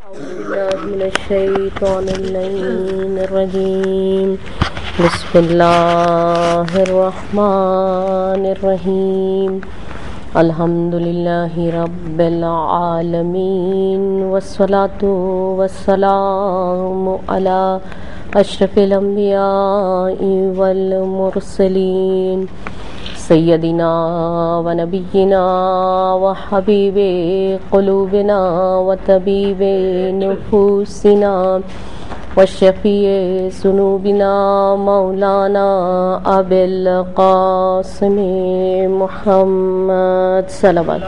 أعوذ بالله من الشيطان اللعين الرجيم. بسم الله الرحمن الرحيم. الحمد لله رب العالمين والصلاة والسلام على أشرف الأنبياء والمرسلين سيدنا ونبينا وحبيب قلوبنا وطبيب نفوسنا وشفيع ذنوبنا مولانا أبي القاسم محمد صلوات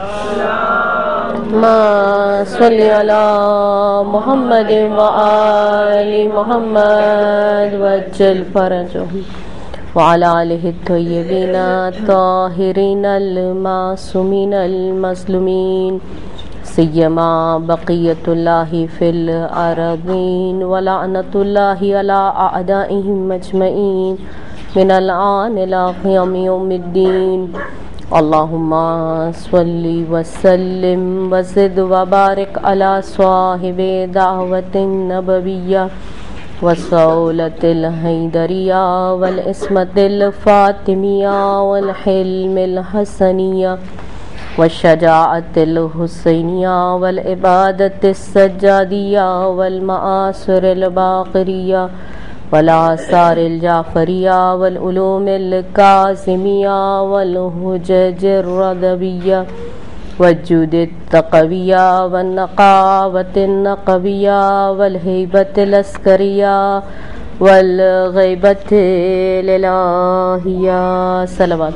ما صل على محمد وآل محمد وجل فرجهم وعلى آله الطيبين الطاهرين المعصومين المظلومين سيما بقية الله في الأرضين ولعنة الله على أعدائهم أجمعين من الآن إلى قيام يوم الدين. اللهم صل وسلم وزد وبارك على صاحب دعوة النبوية والصولة الحيدرية والعصمة الفاطمية والحلم الحسنية والشجاعة الحسينية والعبادة السجادية والمآثر الباقرية والآثار الجعفرية والعلوم الكاظمية والحجج الرضوية والجود التقوية والنقاوة النقوية والهيبة العسكرية والغيبة الإلهية. صلوات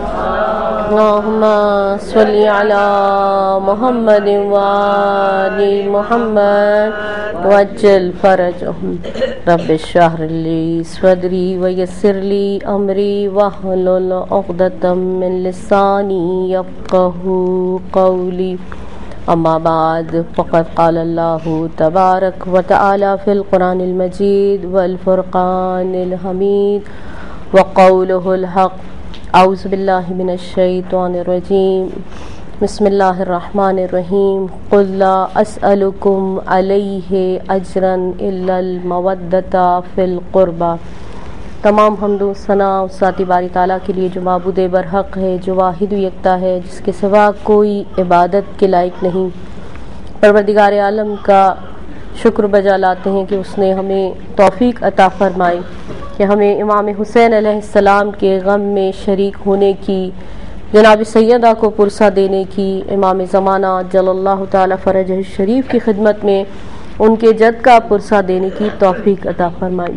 اللهم صل على محمد وآل محمد وعجل فرجهم. رب اشرح لي صدري ويسر لي أمري واحلل عقدة من لساني يفقهوا قولي. أما بعد فقد قال الله تبارك وتعالى في القرآن المجيد والفرقان الحميد وقوله الحق. أعوذ بالله من الشيطان الرجيم. بسم الله الرحمن الرحيم. قل لا أسألكم عليه أجرا إلا المودة في القربى. تمام حمد و ثنا اس ذات باری تعالیٰ کے لیے جو معبود برحق ہے، جو واحد و یکتا ہے، جس کے سوا کوئی عبادت کے لائق نہیں. پروردگار عالم کا شکر بجا لاتے ہیں کہ اس نے ہمیں توفیق عطا فرمائی کہ ہمیں امام حسین علیہ السلام کے غم میں شریک ہونے کی، جناب سیدہ کو پرسہ دینے کی، امام زمانہ جل اللہ تعالی فرجہ الشریف کی خدمت میں ان کے جد کا پرسہ دینے کی توفیق عطا فرمائی.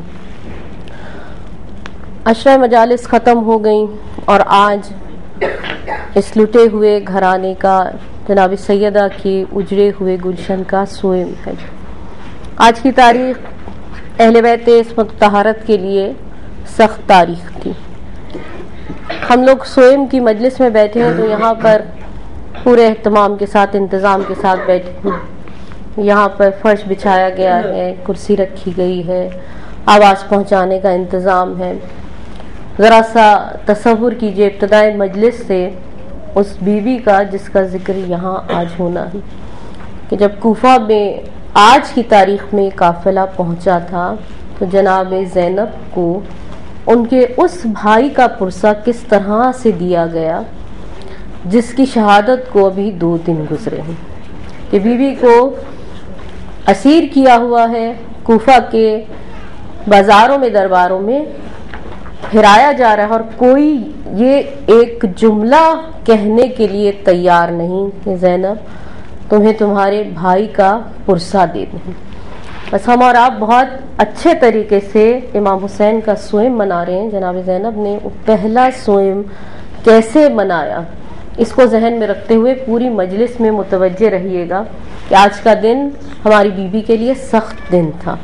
عشرہ مجالس ختم ہو گئیں اور آج اس لٹے ہوئے گھرانے کا، جناب سیدہ کے اجڑے ہوئے گلشن کا سوئم ہے. آج کی تاریخ اہل بیت عصمت طہارت کے لیے سخت تاریخ تھی. ہم لوگ سوئم کی مجلس میں بیٹھے ہیں تو یہاں پر پورے اہتمام کے ساتھ، انتظام کے ساتھ بیٹھے ہیں. یہاں پر فرش بچھایا گیا ہے، کرسی رکھی گئی ہے، آواز پہنچانے کا انتظام ہے. ذرا سا تصور کیجئے ابتدائی مجلس سے اس بیوی کا جس کا ذکر یہاں آج ہونا ہے، کہ جب کوفہ میں آج کی تاریخ میں قافلہ پہنچا تھا تو جناب زینب کو ان کے اس بھائی کا پرسہ کس طرح سے دیا گیا جس کی شہادت کو ابھی 2 دن گزرے ہیں، کہ بیوی کو اسیر کیا ہوا ہے، کوفہ کے بازاروں میں، درباروں میں پھرایا جا رہا ہے اور کوئی یہ ایک جملہ کہنے کے لیے تیار نہیں کہ زینب تمہیں تمہارے بھائی کا پرسہ دے دیں. بس ہم اور آپ بہت اچھے طریقے سے امام حسین کا سوئم منا رہے ہیں. جناب زینب نے پہلا سوئم کیسے منایا، اس کو ذہن میں رکھتے ہوئے پوری مجلس میں متوجہ رہیے گا کہ آج کا دن ہماری بیوی کے لیے سخت دن تھا.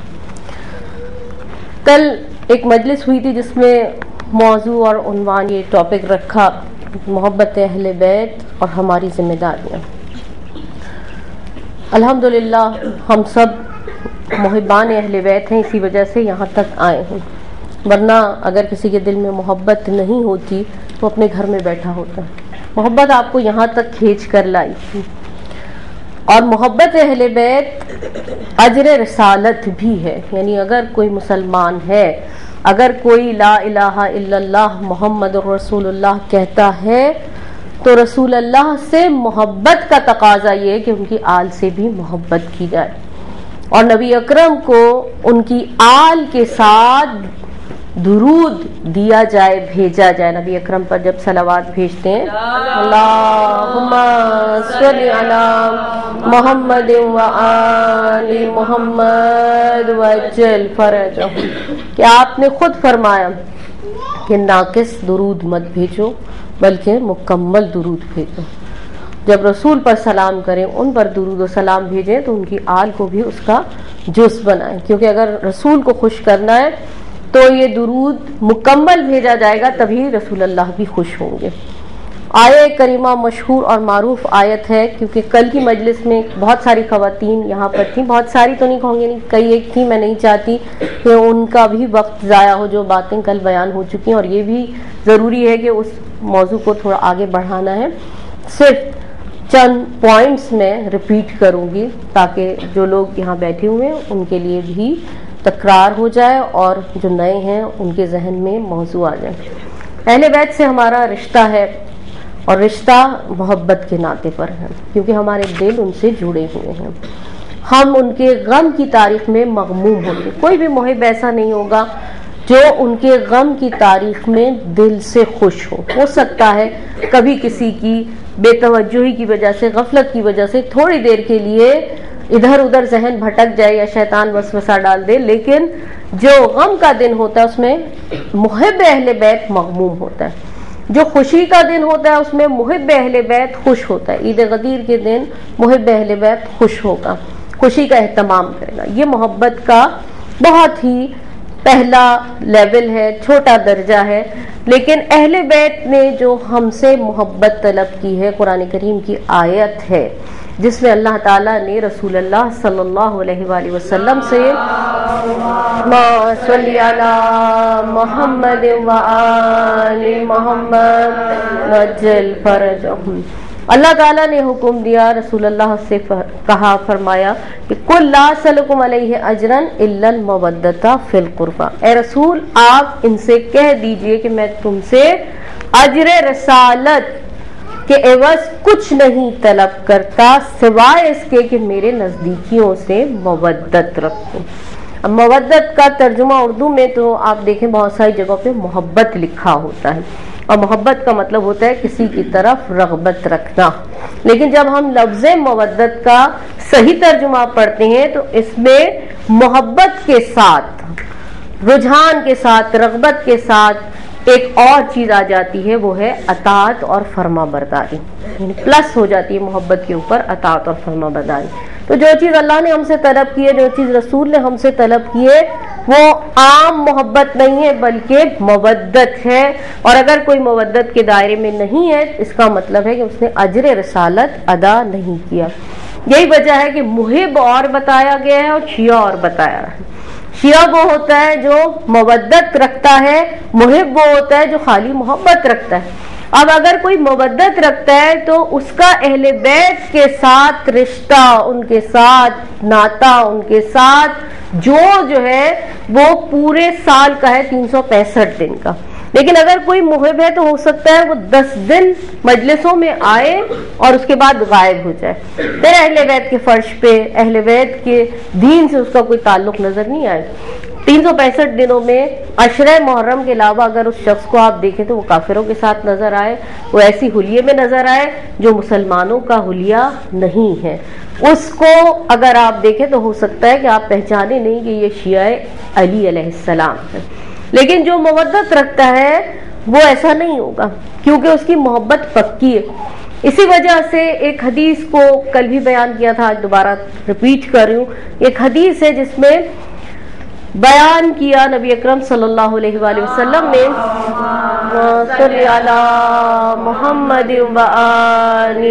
کل ایک مجلس ہوئی تھی جس میں موضوع اور عنوان یہ ٹاپک رکھا، محبت اہل بیت اور ہماری ذمہ داریاں. الحمدللہ ہم سب محبان اہل بیت ہیں، اسی وجہ سے یہاں تک آئے ہیں. ورنہ اگر کسی کے دل میں محبت نہیں ہوتی تو اپنے گھر میں بیٹھا ہوتا. محبت آپ کو یہاں تک کھینچ کر لائی. اور محبت اہل بیت اجر رسالت بھی ہے. یعنی اگر کوئی مسلمان ہے، اگر کوئی لا الہ الا اللہ محمد رسول اللہ کہتا ہے تو رسول اللہ سے محبت کا تقاضا یہ ہے کہ ان کی آل سے بھی محبت کی جائے، اور نبی اکرم کو ان کی آل کے ساتھ درود دیا جائے، بھیجا جائے. نبی اکرم پر جب صلوات بھیجتے ہیں اللہم صلی علی محمد و آل محمد وجل فرجہم، کہ آپ نے خود فرمایا کہ ناقص درود مت بھیجو بلکہ مکمل درود بھیجو. جب رسول پر سلام کریں، ان پر درود و سلام بھیجیں تو ان کی آل کو بھی اس کا جز بنائیں، کیونکہ اگر رسول کو خوش کرنا ہے تو یہ درود مکمل بھیجا جائے گا، تبھی رسول اللہ بھی خوش ہوں گے. آیہ کریمہ مشہور اور معروف آیت ہے، کیونکہ کل کی مجلس میں بہت ساری خواتین یہاں پر تھیں، بہت ساری تو نہیں کہوں گی، کئی ایک تھی، میں نہیں چاہتی کہ ان کا بھی وقت ضائع ہو جو باتیں کل بیان ہو چکی ہیں، اور یہ بھی ضروری ہے کہ اس موضوع کو تھوڑا آگے بڑھانا ہے. صرف چند پوائنٹس میں ریپیٹ کروں گی تاکہ جو لوگ یہاں بیٹھے ہوئے ہیں ان کے لیے بھی تکرار ہو جائے اور جو نئے ہیں ان کے ذہن میں موضوع آ جائے. اہل بیت سے ہمارا رشتہ ہے، اور رشتہ محبت کے ناطے پر ہے، کیونکہ ہمارے دل ان سے جڑے ہوئے ہیں. ہم ان کے غم کی تاریخ میں مغموم ہوتے ہیں. کوئی بھی محب ایسا نہیں ہوگا جو ان کے غم کی تاریخ میں دل سے خوش ہو سکتا ہے کبھی کسی کی بے توجہی کی وجہ سے، غفلت کی وجہ سے تھوڑی دیر کے لیے ادھر ادھر ذہن بھٹک جائے یا شیطان وسوسہ ڈال دے، لیکن جو غم کا دن ہوتا ہے اس میں محب اہل بیت مغموم ہوتا ہے. جو خوشی کا دن ہوتا ہے اس میں محب اہل بیت خوش ہوتا ہے. عید غدیر کے دن محب اہل بیت خوش ہوگا، خوشی کا اہتمام کرے گا. یہ محبت کا بہت ہی پہلا لیول ہے، چھوٹا درجہ ہے. لیکن اہل بیت نے جو ہم سے محبت طلب کی ہے، قرآن کریم کی آیت ہے جس میں اللہ تعالیٰ نے رسول اللہ صلی اللہ علیہ وآلہ وسلم سے صلی علی محمد و آل محمد وجل فرجہم، اللہ تعالیٰ نے حکم دیا، رسول اللہ سے کہا، فرمایا کہ قل لا اسألکم علیہ اجرا الا المودۃ فی القربى، اے رسول آپ ان سے کہہ دیجئے کہ میں تم سے اجر رسالت کہ عوض کچھ نہیں طلب کرتا سوائے اس کے کہ میرے نزدیکیوں سے مودت رکھوں. اب مودت کا ترجمہ اردو میں تو آپ دیکھیں بہت ساری جگہوں پہ محبت لکھا ہوتا ہے، اور محبت کا مطلب ہوتا ہے کسی کی طرف رغبت رکھنا. لیکن جب ہم لفظ مودت کا صحیح ترجمہ پڑھتے ہیں تو اس میں محبت کے ساتھ، رجحان کے ساتھ، رغبت کے ساتھ ایک اور چیز آ جاتی ہے، وہ ہے اطاعت اور فرما برداری. یعنی پلس ہو جاتی ہے محبت کے اوپر اطاعت اور فرما برداری. تو جو چیز اللہ نے ہم سے طلب کی ہے، جو چیز رسول نے ہم سے طلب کی ہے، وہ عام محبت نہیں ہے بلکہ مودت ہے. اور اگر کوئی مودت کے دائرے میں نہیں ہے اس کا مطلب ہے کہ اس نے اجر رسالت ادا نہیں کیا. یہی وجہ ہے کہ محب اور بتایا گیا ہے اور شیعہ اور بتایا ہے. شیعہ وہ ہوتا ہے جو مودت رکھتا ہے، محب وہ ہوتا ہے جو خالی محبت رکھتا ہے. اب اگر کوئی مودت رکھتا ہے تو اس کا اہل بیت کے ساتھ رشتہ، ان کے ساتھ ناتا، ان کے ساتھ جو ہے وہ پورے سال کا ہے، 365 دن کا. لیکن اگر کوئی محب ہے تو ہو سکتا ہے وہ 10 دن مجلسوں میں آئے اور اس کے بعد غائب ہو جائے، پھر اہل بیت کے فرش پہ، اہل بیت کے دین سے اس کا کوئی تعلق نظر نہیں آئے. 365 دنوں میں عشرہ محرم کے علاوہ اگر اس شخص کو آپ دیکھیں تو وہ کافروں کے ساتھ نظر آئے، وہ ایسی حلیے میں نظر آئے جو مسلمانوں کا حلیہ نہیں ہے. اس کو اگر آپ دیکھیں تو ہو سکتا ہے کہ آپ پہچانے نہیں کہ یہ شیعہ علی علیہ السلام ہے. لیکن جو مودت رکھتا ہے وہ ایسا نہیں ہوگا، کیونکہ اس کی محبت پکی ہے. اسی وجہ سے ایک حدیث کو کل بھی بیان کیا تھا، آج دوبارہ ریپیٹ کر رہی ہوں. ایک حدیث ہے جس میں بیان کیا نبی اکرم صلی اللہ علیہ وآلہ وسلم نے صلی علی محمد و آل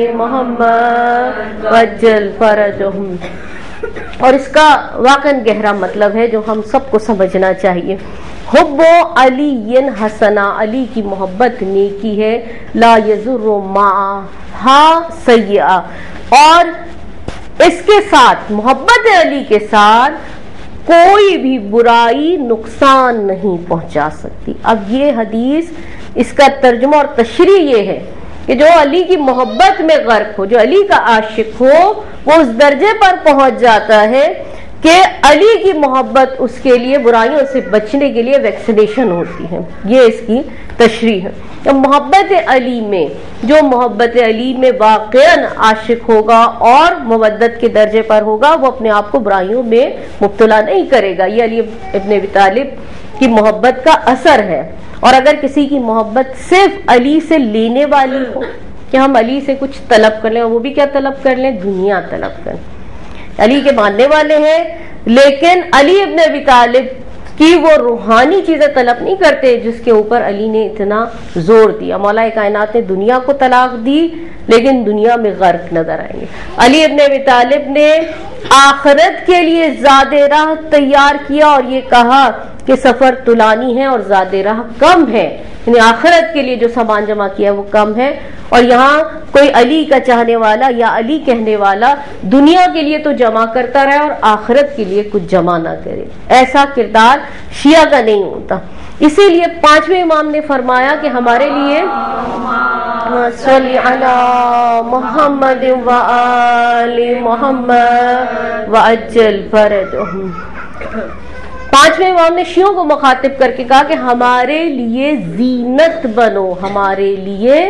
محمد وجل فرجہم، اور اس کا واقعا گہرا مطلب ہے جو ہم سب کو سمجھنا چاہیے. حب علی حسنا، علی کی محبت نیکی ہے، لا یضر معہا سیئا، اور اس کے ساتھ محبت علی کے ساتھ کوئی بھی برائی نقصان نہیں پہنچا سکتی. اب یہ حدیث اس کا ترجمہ اور تشریح یہ ہے کہ جو علی کی محبت میں غرق ہو، جو علی کا عاشق ہو، وہ اس درجے پر پہنچ جاتا ہے کہ علی کی محبت اس کے لیے برائیوں سے بچنے کے لیے ویکسینیشن ہوتی ہے. یہ اس کی تشریح ہے. محبت علی میں، جو محبت علی میں واقعاً عاشق ہوگا اور مودت کے درجے پر ہوگا، وہ اپنے آپ کو برائیوں میں مبتلا نہیں کرے گا. یہ علی ابن ابی طالب کی محبت کا اثر ہے. اور اگر کسی کی محبت صرف علی سے لینے والی ہو کہ ہم علی سے کچھ طلب کر لیں، اور وہ بھی کیا طلب کر لیں؟ دنیا طلب کر لیں. علی کے ماننے والے ہیں لیکن علی ابن ابی طالب کی وہ روحانی چیزیں طلب نہیں کرتے جس کے اوپر علی نے اتنا زور دیا. مولا کائنات نے دنیا کو طلاق دی لیکن دنیا میں غرق نظر آئیں گے. علی ابن ابی طالب نے آخرت کے لیے زاد راہ تیار کیا اور یہ کہا کہ سفر طولانی ہے اور زاد راہ کم ہے، یعنی آخرت کے لیے جو سامان جمع کیا وہ کم ہے. اور یہاں کوئی علی کا چاہنے والا یا علی کہنے والا دنیا کے لیے تو جمع کرتا رہے اور آخرت کے لیے کچھ جمع نہ کرے، ایسا کردار شیعہ کا نہیں ہوتا. اسی لیے 5ویں امام نے فرمایا کہ ہمارے لیے صلی علی محمد و آل محمد وعجل فرجہم. 5ویں امام نے شیعوں کو مخاطب کر کے کہا کہ ہمارے لیے زینت بنو، ہمارے لیے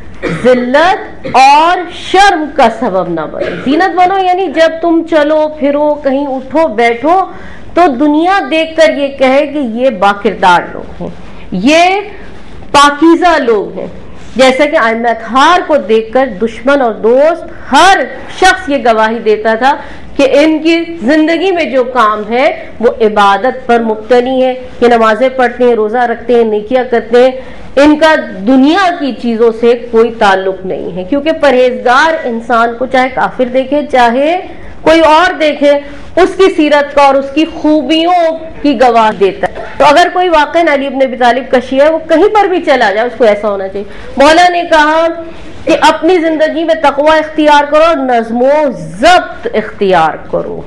ذلت اور شرم کا سبب نہ بنو. زینت بنو یعنی جب تم چلو پھرو، کہیں اٹھو بیٹھو تو دنیا دیکھ کر یہ کہے کہ یہ باکردار لوگ ہیں، یہ پاکیزہ لوگ ہیں. جیسا کہ ائمہ اطہار کو دیکھ کر دشمن اور دوست ہر شخص یہ گواہی دیتا تھا کہ ان کی زندگی میں جو کام ہے وہ عبادت پر مبتنی ہے، یہ نمازیں پڑھتے ہیں، روزہ رکھتے ہیں، نیکیاں کرتے ہیں، ان کا دنیا کی چیزوں سے کوئی تعلق نہیں ہے. کیونکہ پرہیزگار انسان کو چاہے کافر دیکھے چاہے کوئی اور دیکھے، اس کی سیرت کا اور اس کی خوبیوں کی گواہ دیتا ہے. تو اگر کوئی واقعا علی ابن ابی طالب کا شیعہ ہے، وہ کہیں پر بھی چلا جائے، اس کو ایسا ہونا چاہیے. مولا نے کہا کہ اپنی زندگی میں تقوی اختیار کرو اور نظم و ضبط اختیار کرو.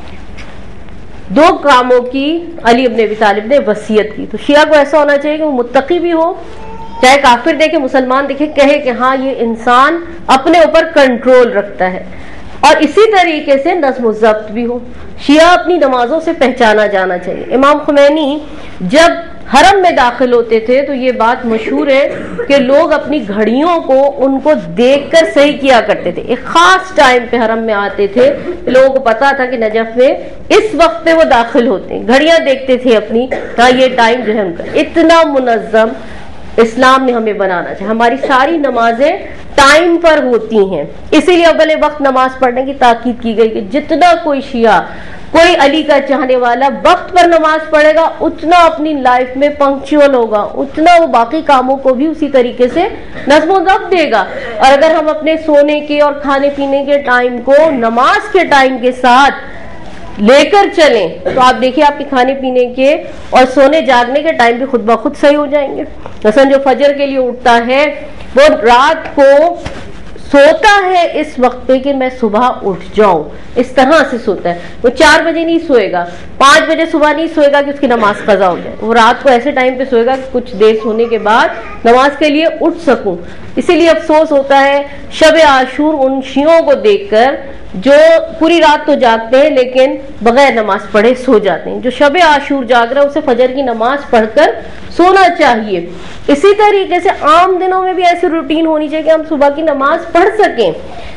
2 کاموں کی علی ابن ابی طالب نے وصیت کی. تو شیعہ کو ایسا ہونا چاہیے کہ وہ متقی بھی ہو، چاہے کافر دیکھے مسلمان دیکھے، کہے کہ ہاں یہ انسان اپنے اوپر کنٹرول رکھتا ہے، اور اسی طریقے سے نظم و ضبط بھی ہو. شیعہ اپنی نمازوں سے پہچانا جانا چاہیے. امام خمینی جب حرم میں داخل ہوتے تھے تو یہ بات مشہور ہے کہ لوگ اپنی گھڑیوں کو ان کو دیکھ کر صحیح کیا کرتے تھے. ایک خاص ٹائم پہ حرم میں آتے تھے، لوگوں کو پتا تھا کہ نجف میں اس وقت پہ وہ داخل ہوتے ہیں، گھڑیاں دیکھتے تھے اپنی، ہاں یہ ٹائم جو ہے ان کا. اتنا منظم اسلام نے ہمیں بنانا چاہیے. ہماری ساری نمازیں ٹائم پر ہوتی ہیں، اسی لیے اول وقت نماز پڑھنے کی تاکید کی گئی کہ جتنا کوئی شیعہ، کوئی علی کا چاہنے والا وقت پر نماز پڑھے گا اتنا اپنی لائف میں پنکچوئل ہوگا، اتنا وہ باقی کاموں کو بھی اسی طریقے سے نظم و ضبط دے گا. اور اگر ہم اپنے سونے کے اور کھانے پینے کے ٹائم کو نماز کے ٹائم کے ساتھ لے کر چلیں تو آپ دیکھیے آپ کے کھانے پینے کے اور سونے جاگنے کے ٹائم بھی خود بخود صحیح ہو جائیں گے. مثلا جو فجر کے لیے اٹھتا ہے وہ رات کو سوتا ہے اس وقت پہ کہ میں صبح اٹھ جاؤں، اس طرح سے سوتا ہے. وہ 4 بجے نہیں سوئے گا، 5 بجے صبح نہیں سوئے گا کہ اس کی نماز قضا ہو جائے. وہ رات کو ایسے ٹائم پہ سوئے گا کہ کچھ دیر سونے کے بعد نماز کے لیے اٹھ سکوں. اسی لیے افسوس ہوتا ہے شب عاشور ان شیعوں کو دیکھ کر جو پوری رات تو جاگتے ہیں لیکن بغیر نماز پڑھے سو جاتے ہیں. جو شب عاشور جاگ رہا ہے اسے فجر کی نماز پڑھ کر سونا چاہیے. اسی طریقے سے عام دنوں میں بھی ایسی روٹین ہونی چاہیے کہ ہم صبح کی نماز پڑھ سکیں.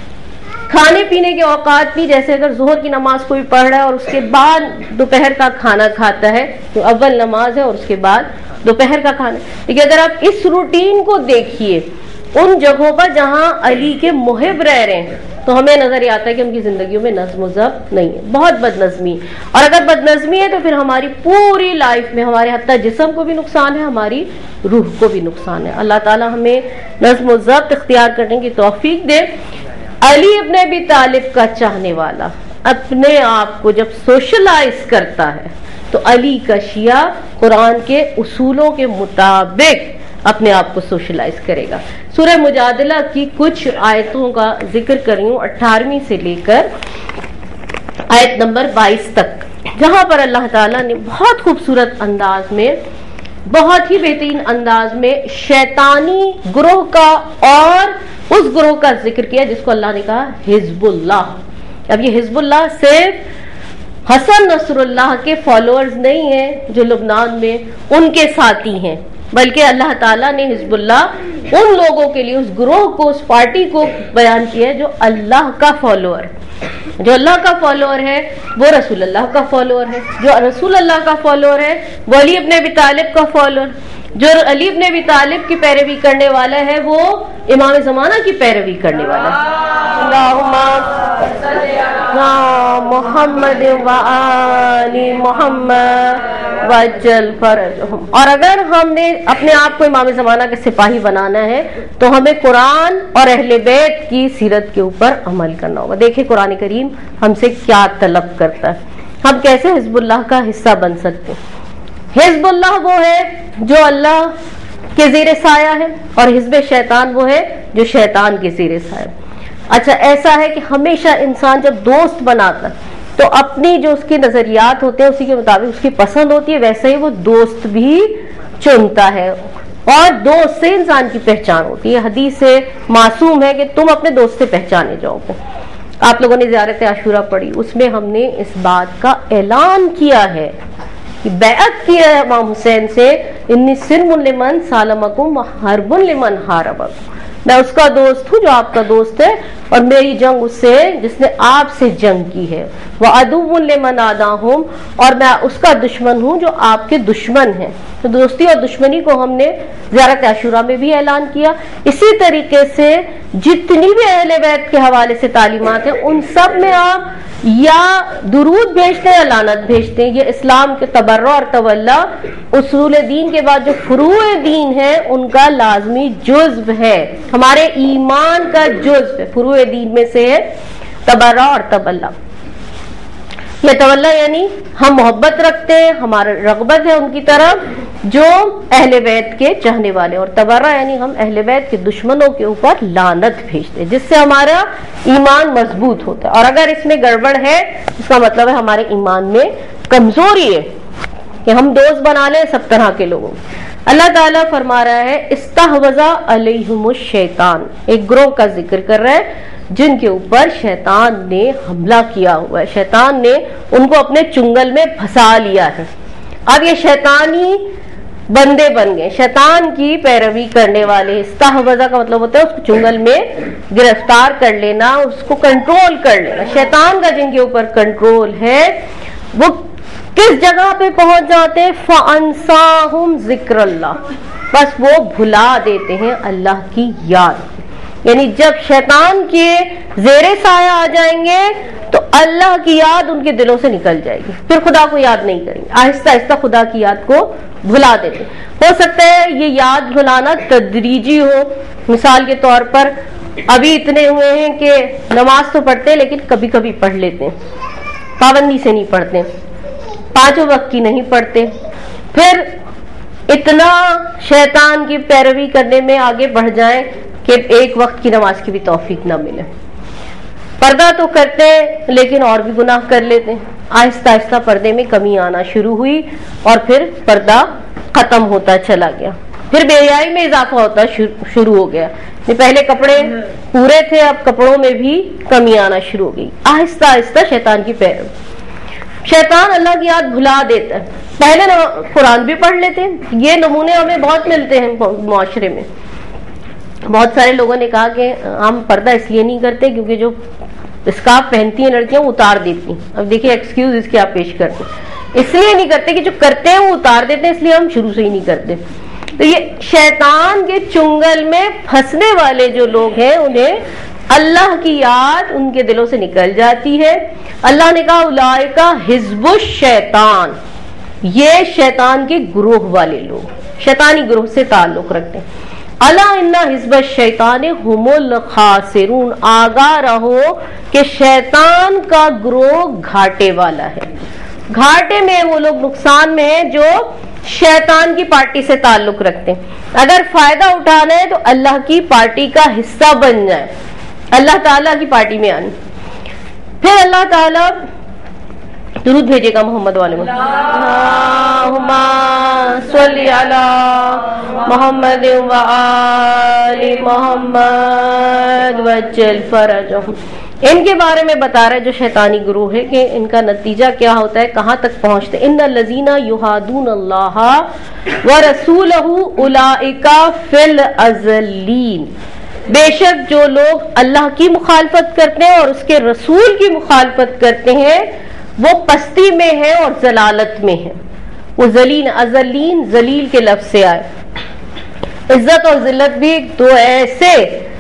کھانے پینے کے اوقات بھی، جیسے اگر ظہر کی نماز کوئی پڑھ رہا ہے اور اس کے بعد دوپہر کا کھانا کھاتا ہے تو اول نماز ہے اور اس کے بعد دوپہر کا کھانا. لیکن اگر آپ اس روٹین کو دیکھیے ان جگہوں پر جہاں علی کے محب رہ رہے ہیں تو ہمیں نظر یہ آتا ہے کہ ان کی زندگیوں میں نظم و ضبط نہیں ہے، بہت بد نظمی. اور اگر بد نظمی ہے تو پھر ہماری پوری لائف میں ہمارے حتیٰ جسم کو بھی نقصان ہے، ہماری روح کو بھی نقصان ہے. اللہ تعالی ہمیں نظم و ضبط اختیار کرنے کی توفیق دے. علی ابن ابی طالب کا چاہنے والا اپنے آپ کو جب سوشلائز کرتا ہے تو علی کا شیعہ قرآن کے اصولوں کے مطابق اپنے آپ کو سوشلائز کرے گا. سورہ مجادلہ کی کچھ آیتوں کا ذکر کر رہی ہوں 18ویں سے لے کر آیت نمبر 22 تک، جہاں پر اللہ تعالیٰ نے بہت خوبصورت انداز میں، بہت ہی بہترین انداز میں شیطانی گروہ کا اور اس گروہ کا ذکر کیا جس کو اللہ نے کہا حزب اللہ۔ اب یہ حزب اللہ صرف حسن نصر اللہ کے فالوورز نہیں ہیں جو لبنان میں ان کے ساتھی ہیں، بلکہ اللہ تعالیٰ نے حزب اللہ ان لوگوں کے لیے، اس گروہ کو، اس پارٹی کو بیان کیا ہے جو اللہ کا فالوور ہے۔ جو اللہ کا فالوور ہے وہ رسول اللہ کا فالوور ہے، جو رسول اللہ کا فالوور ہے وہ علی ابن ابی طالب کا فالوور، جو علی ابن ابی طالب کی پیروی کرنے والا ہے وہ امام زمانہ کی پیروی کرنے والا ہے۔ اللہم محمد و آل محمد وجل فرجہم۔ اور اگر ہم نے اپنے آپ کو امام زمانہ کے سپاہی بنانا ہے تو ہمیں قرآن اور اہل بیت کی سیرت کے اوپر عمل کرنا ہوگا۔ دیکھیں قرآن کریم ہم سے کیا طلب کرتا ہے، ہم کیسے حزب اللہ کا حصہ بن سکتے ہیں۔ حزب اللہ وہ ہے جو اللہ کے زیر سایہ ہے، اور حزب شیطان وہ ہے جو شیطان کے زیر سایہ۔ اچھا ایسا ہے کہ ہمیشہ انسان جب دوست بناتا ہے تو اپنی جو اس کے نظریات ہوتے ہیں اسی کے مطابق اس کی پسند ہوتی ہے، ویسے ہی وہ دوست بھی چنتا ہے، اور دوست سے انسان کی پہچان ہوتی ہے۔ حدیث سے معصوم ہے کہ تم اپنے دوست سے پہچانے جاؤ گے۔ آپ لوگوں نے زیارت عاشورہ پڑھی، اس میں ہم نے اس بات کا اعلان کیا ہے، بیعت کیا ہے امام حسین سے، انی سلم لمن سالمکم حرب لمن حاربکم، میں اس کا دوست ہوں جو آپ کا دوست ہے، اور میری جنگ اس سے ہے جس نے آپ سے جنگ کی ہے، وعدو لمن عاداہم، اور میں اس کا دشمن ہوں جو آپ کے دشمن ہیں۔ تو دوستی اور دشمنی کو ہم نے زیارت عاشورہ میں بھی اعلان کیا۔ اسی طریقے سے جتنی بھی اہل بیت کے حوالے سے تعلیمات ہیں ان سب میں آپ یا درود بھیجتے ہیں یا لعنت بھیجتے ہیں۔ یہ اسلام کے تبرع اور تولا اصول دین کے بعد جو فروع دین ہے ان کا لازمی جزو ہے، ہمارے ایمان کا جزو ہے، فروع دین میں سے ہے تبرع اور تولا۔ یہ تولا یعنی ہم محبت رکھتے ہیں، ہمارا رغبت ہے ان کی طرف جو اہل بیت کے چاہنے والے، اور تبرع یعنی ہم اہل بیت کے دشمنوں کے اوپر لعنت بھیجتے ہیں، جس سے ہمارا ایمان مضبوط ہوتا ہے۔ اور اگر اس میں گڑبڑ ہے اس کا مطلب ہے ہمارے ایمان میں کمزوری ہے کہ ہم دوست بنا لیں سب طرح کے لوگوں۔ اللہ تعالیٰ فرما رہا ہے استحوذ علیہم الشیطان، ایک گروہ کا ذکر کر رہا ہے جن کے اوپر شیطان نے حملہ کیا ہوا ہے، شیطان نے ان کو اپنے چنگل میں پھنسا لیا ہے۔ اب یہ شیطانی بندے بن گئے، شیطان کی پیروی کرنے والے۔ استحوذ کا مطلب ہوتا ہے اس کو چنگل میں گرفتار کر لینا، اس کو کنٹرول کر لینا۔ شیطان کا جن کے اوپر کنٹرول ہے وہ کس جگہ پہ پہنچ جاتے ہیں؟ فَأَنْسَاهُمْ ذِكْرَ اللَّهِ، بس وہ بھلا دیتے ہیں اللہ کی یاد۔ یعنی جب شیطان کے زیر سایہ آ جائیں گے تو اللہ کی یاد ان کے دلوں سے نکل جائے گی، پھر خدا کو یاد نہیں کریں گے، آہستہ آہستہ خدا کی یاد کو بھلا دیتے۔ ہو سکتا ہے یہ یاد بھلانا تدریجی ہو، مثال کے طور پر ابھی اتنے ہوئے ہیں کہ نماز تو پڑھتے ہیں لیکن کبھی کبھی پڑھ لیتے ہیں، پابندی سے نہیں پڑھتے، پانچوں وقت کی نہیں پڑھتے، پھر اتنا شیطان کی پیروی کرنے میں آگے بڑھ جائیں کہ ایک وقت کی نماز کی بھی توفیق نہ ملے۔ پردہ تو کرتے ہیں لیکن اور بھی گناہ کر لیتے ہیں، آہستہ آہستہ پردے میں کمی آنا شروع ہوئی اور پھر پردہ ختم ہوتا چلا گیا، پھر بے حیائی میں اضافہ ہوتا شروع ہو گیا۔ پہلے کپڑے پورے تھے، اب کپڑوں میں بھی کمی آنا شروع ہو گئی، آہستہ آہستہ شیطان کی پیروی۔ شیطان اللہ کی یاد بھلا دیتا ہے، پہلے قرآن بھی پڑھ لیتے ہیں، یہ نمونے ہمیں بہت ملتے ہیں معاشرے میں۔ بہت سارے لوگوں نے کہا کہ ہم پردہ اس لیے نہیں کرتے کیونکہ جو اسکارف پہنتی ہیں لڑکیاں وہ اتار دیتی ہیں۔ اب دیکھیں ایکسکیوز اس کے آپ پیش کرتے ہیں، اس لیے نہیں کرتے کہ جو کرتے ہیں وہ اتار دیتے ہیں، اس لیے ہم شروع سے ہی نہیں کرتے۔ تو یہ شیطان کے چنگل میں پھنسنے والے جو لوگ ہیں انہیں اللہ کی یاد ان کے دلوں سے نکل جاتی ہے۔ اللہ نے کہا اولئک حزب الشیطان، یہ شیطان کے گروہ والے لوگ، شیطانی گروہ سے تعلق رکھتے ہیں۔ الا ان حزب الشیطان هم الخاسرون، آگاہ رہو کہ شیطان کا گروہ گھاٹے والا ہے۔ گھاٹے میں وہ لوگ نقصان میں ہیں جو شیطان کی پارٹی سے تعلق رکھتے ہیں۔ اگر فائدہ اٹھانا ہے تو اللہ کی پارٹی کا حصہ بن جائے، اللہ تعالیٰ کی پارٹی میں آنے۔ پھر اللہ تعالیٰ दुरूद भेजेगा मोहम्मद वाले में। अल्लाहुम्मा सल्ली अला मोहम्मद व आलि मोहम्मद वज्जल फरजहुम। इनके बारे में बता रहे जो शैतानी गुरूह है कि इनका नतीजा क्या होता है, कहाँ तक पहुँचते। इन्नल लज़ीना युहादून अल्लाह व रसूलहु उलाइका फिल अज़लीन। बेशक जो लोग अल्लाह की मुखालफत करते हैं और उसके रसूल की मुखालफत करते हैं वो पस्ती में है और जलालत में है। वो जलीन, अजलीन जलील के लफ्ज से आए। इज्जत और जिल्लत भी दो ऐसे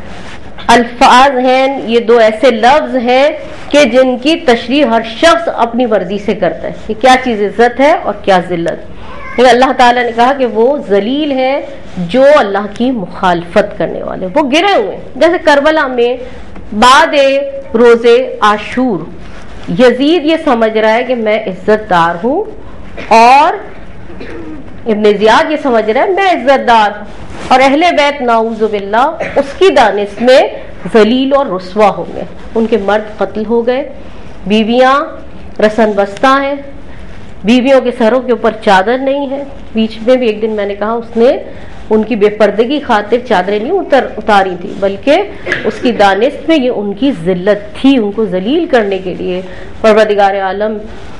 अल्फाज हैं, ये दो ऐसे लफ्ज हैं कि जिनकी तशरीह हर शख्स अपनी मर्जी से करता है कि क्या चीज़ इज्जत है और क्या जिल्लत। लेकिन अल्लाह ताला ने कहा कि वो जलील है जो अल्लाह की मुखालफत करने वाले, वो गिरे हुए। जैसे करबला में बाद रोज़े आशूर यजीद ये समझ रहा है कि मैं इज्जतदार हूँ और इब्न ज़ियाद ये समझ रहा है मैं इज्जतदार हूँ, और अहले बैत नाऊज़ु बिल्लाह उसकी दानिश में जलील और रुस्वा हो गए। उनके मर्द कत्ल हो गए, बीवियाँ रसन बस्ता हैं, बीवियों के सरों के ऊपर चादर नहीं है। बीच में भी एक दिन मैंने कहा उसने उनकी बेपर्दगी खातिर चादरें नहीं उतारी थी, बल्कि उसकी दानिश में ये उनकी जिल्लत थी, उनको जलील करने के लिए। परवरदिगार आलम,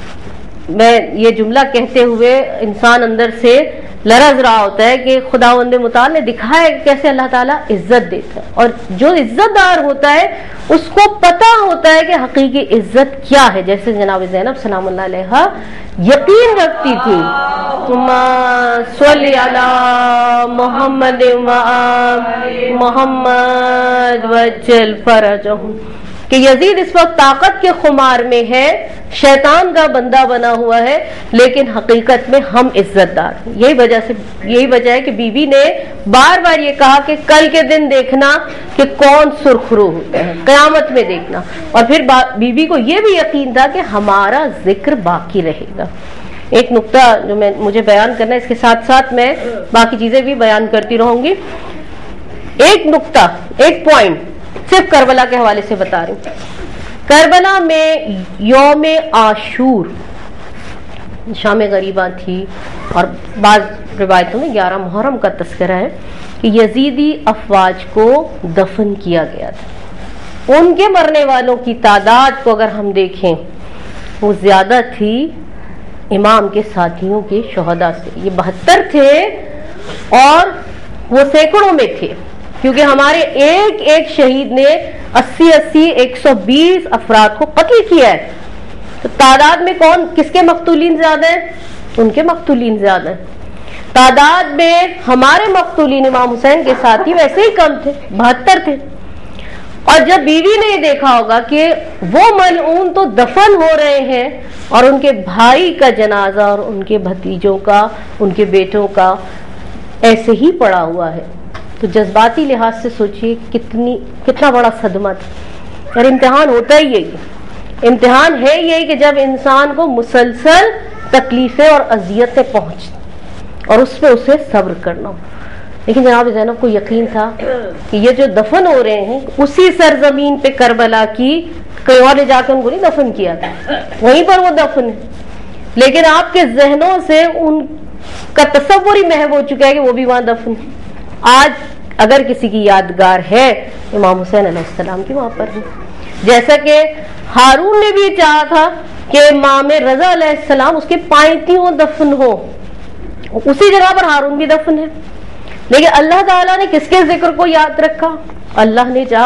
मैं ये जुमला कहते हुए इंसान अंदर से लरज रहा होता है कि खुदावंद मुताल ने दिखाया कैसे अल्लाह ताला इज्जत देता है, और जो इज्जतदार होता है उसको पता होता है कि हकीकी इज्जत क्या है। जैसे जनाब ज़ैनब सलामुल्लाह अलैहा यकीन रखती थी, तुम्मा सल्ली अला मोहम्मद व आलि मोहम्मद वज्जल फरजहुम, कि यजीद इस वक्त ताकत के खुमार में है, शैतान का बंदा बना हुआ है, लेकिन हकीकत में हम इज्जतदार हैं। यही वजह है कि बीबी ने बार बार ये कहा कि कल के दिन देखना कि कौन सुरखरू होता है, क़यामत में देखना। और फिर बीबी को ये भी यकीन था कि हमारा जिक्र बाकी रहेगा। एक नुक्ता जो मुझे बयान करना है, इसके साथ साथ मैं बाकी चीजें भी बयान करती रहूंगी। एक नुक्ता, एक पॉइंट सिर्फ करबला के हवाले से बता रही हूँ। करबला में यौम आशूर शाम गरीबा थी, और बाद रिवायतों में 11 मुहर्रम का तस्करा है कि यजीदी अफवाज को दफन किया गया था। उनके मरने वालों की तादाद को अगर हम देखें वो ज्यादा थी इमाम के साथियों के शोहदा से। ये 72 थे और वो सैकड़ों में थे, क्योंकि हमारे एक एक शहीद ने 80-80 120 अफराद को कत्ल किया है। तो तादाद में कौन किसके मकतूलीन ज्यादा है? उनके मकतूलीन ज्यादा है। तादाद में हमारे मकतूलीन इमाम हुसैन के साथी वैसे ही कम थे, 72 थे। और जब बीवी ने ये देखा होगा कि वो मलऊन तो दफन हो रहे हैं और उनके भाई का जनाजा और उनके भतीजों का, उनके बेटों का ऐसे ही पड़ा हुआ है, तो जज्बाती लिहाज से सोचिए कितना बड़ा सदमा था। और इम्तिहान होता ही यही, इम्तिहान है यही कि जब इंसान को मुसलसल तकलीफें और अजियतें पहुंच और उस पर उसे सब्र करना हो। लेकिन जनाब ज़ैनब को यकीन था कि ये जो दफन हो रहे हैं उसी सरजमीन पे करबला की, कहीं और ले जाकर उनको नहीं दफन किया था, वहीं पर वो दफन है। लेकिन आपके जहनों से उनका तस्वुर ही महव हो चुका है कि वो भी वहां दफन है। आज अगर किसी की यादगार है इमाम हुसैन अलैहिस्सलाम की वहां पर है। जैसा कि हारून ने भी चाहा था कि इमाम रजा अलैहिस्सलाम उसके पायतियों दफन हो, उसी जगह पर हारून भी दफन है। लेकिन अल्लाह ताला ने किसके जिक्र को याद रखा? अल्लाह ने चाहा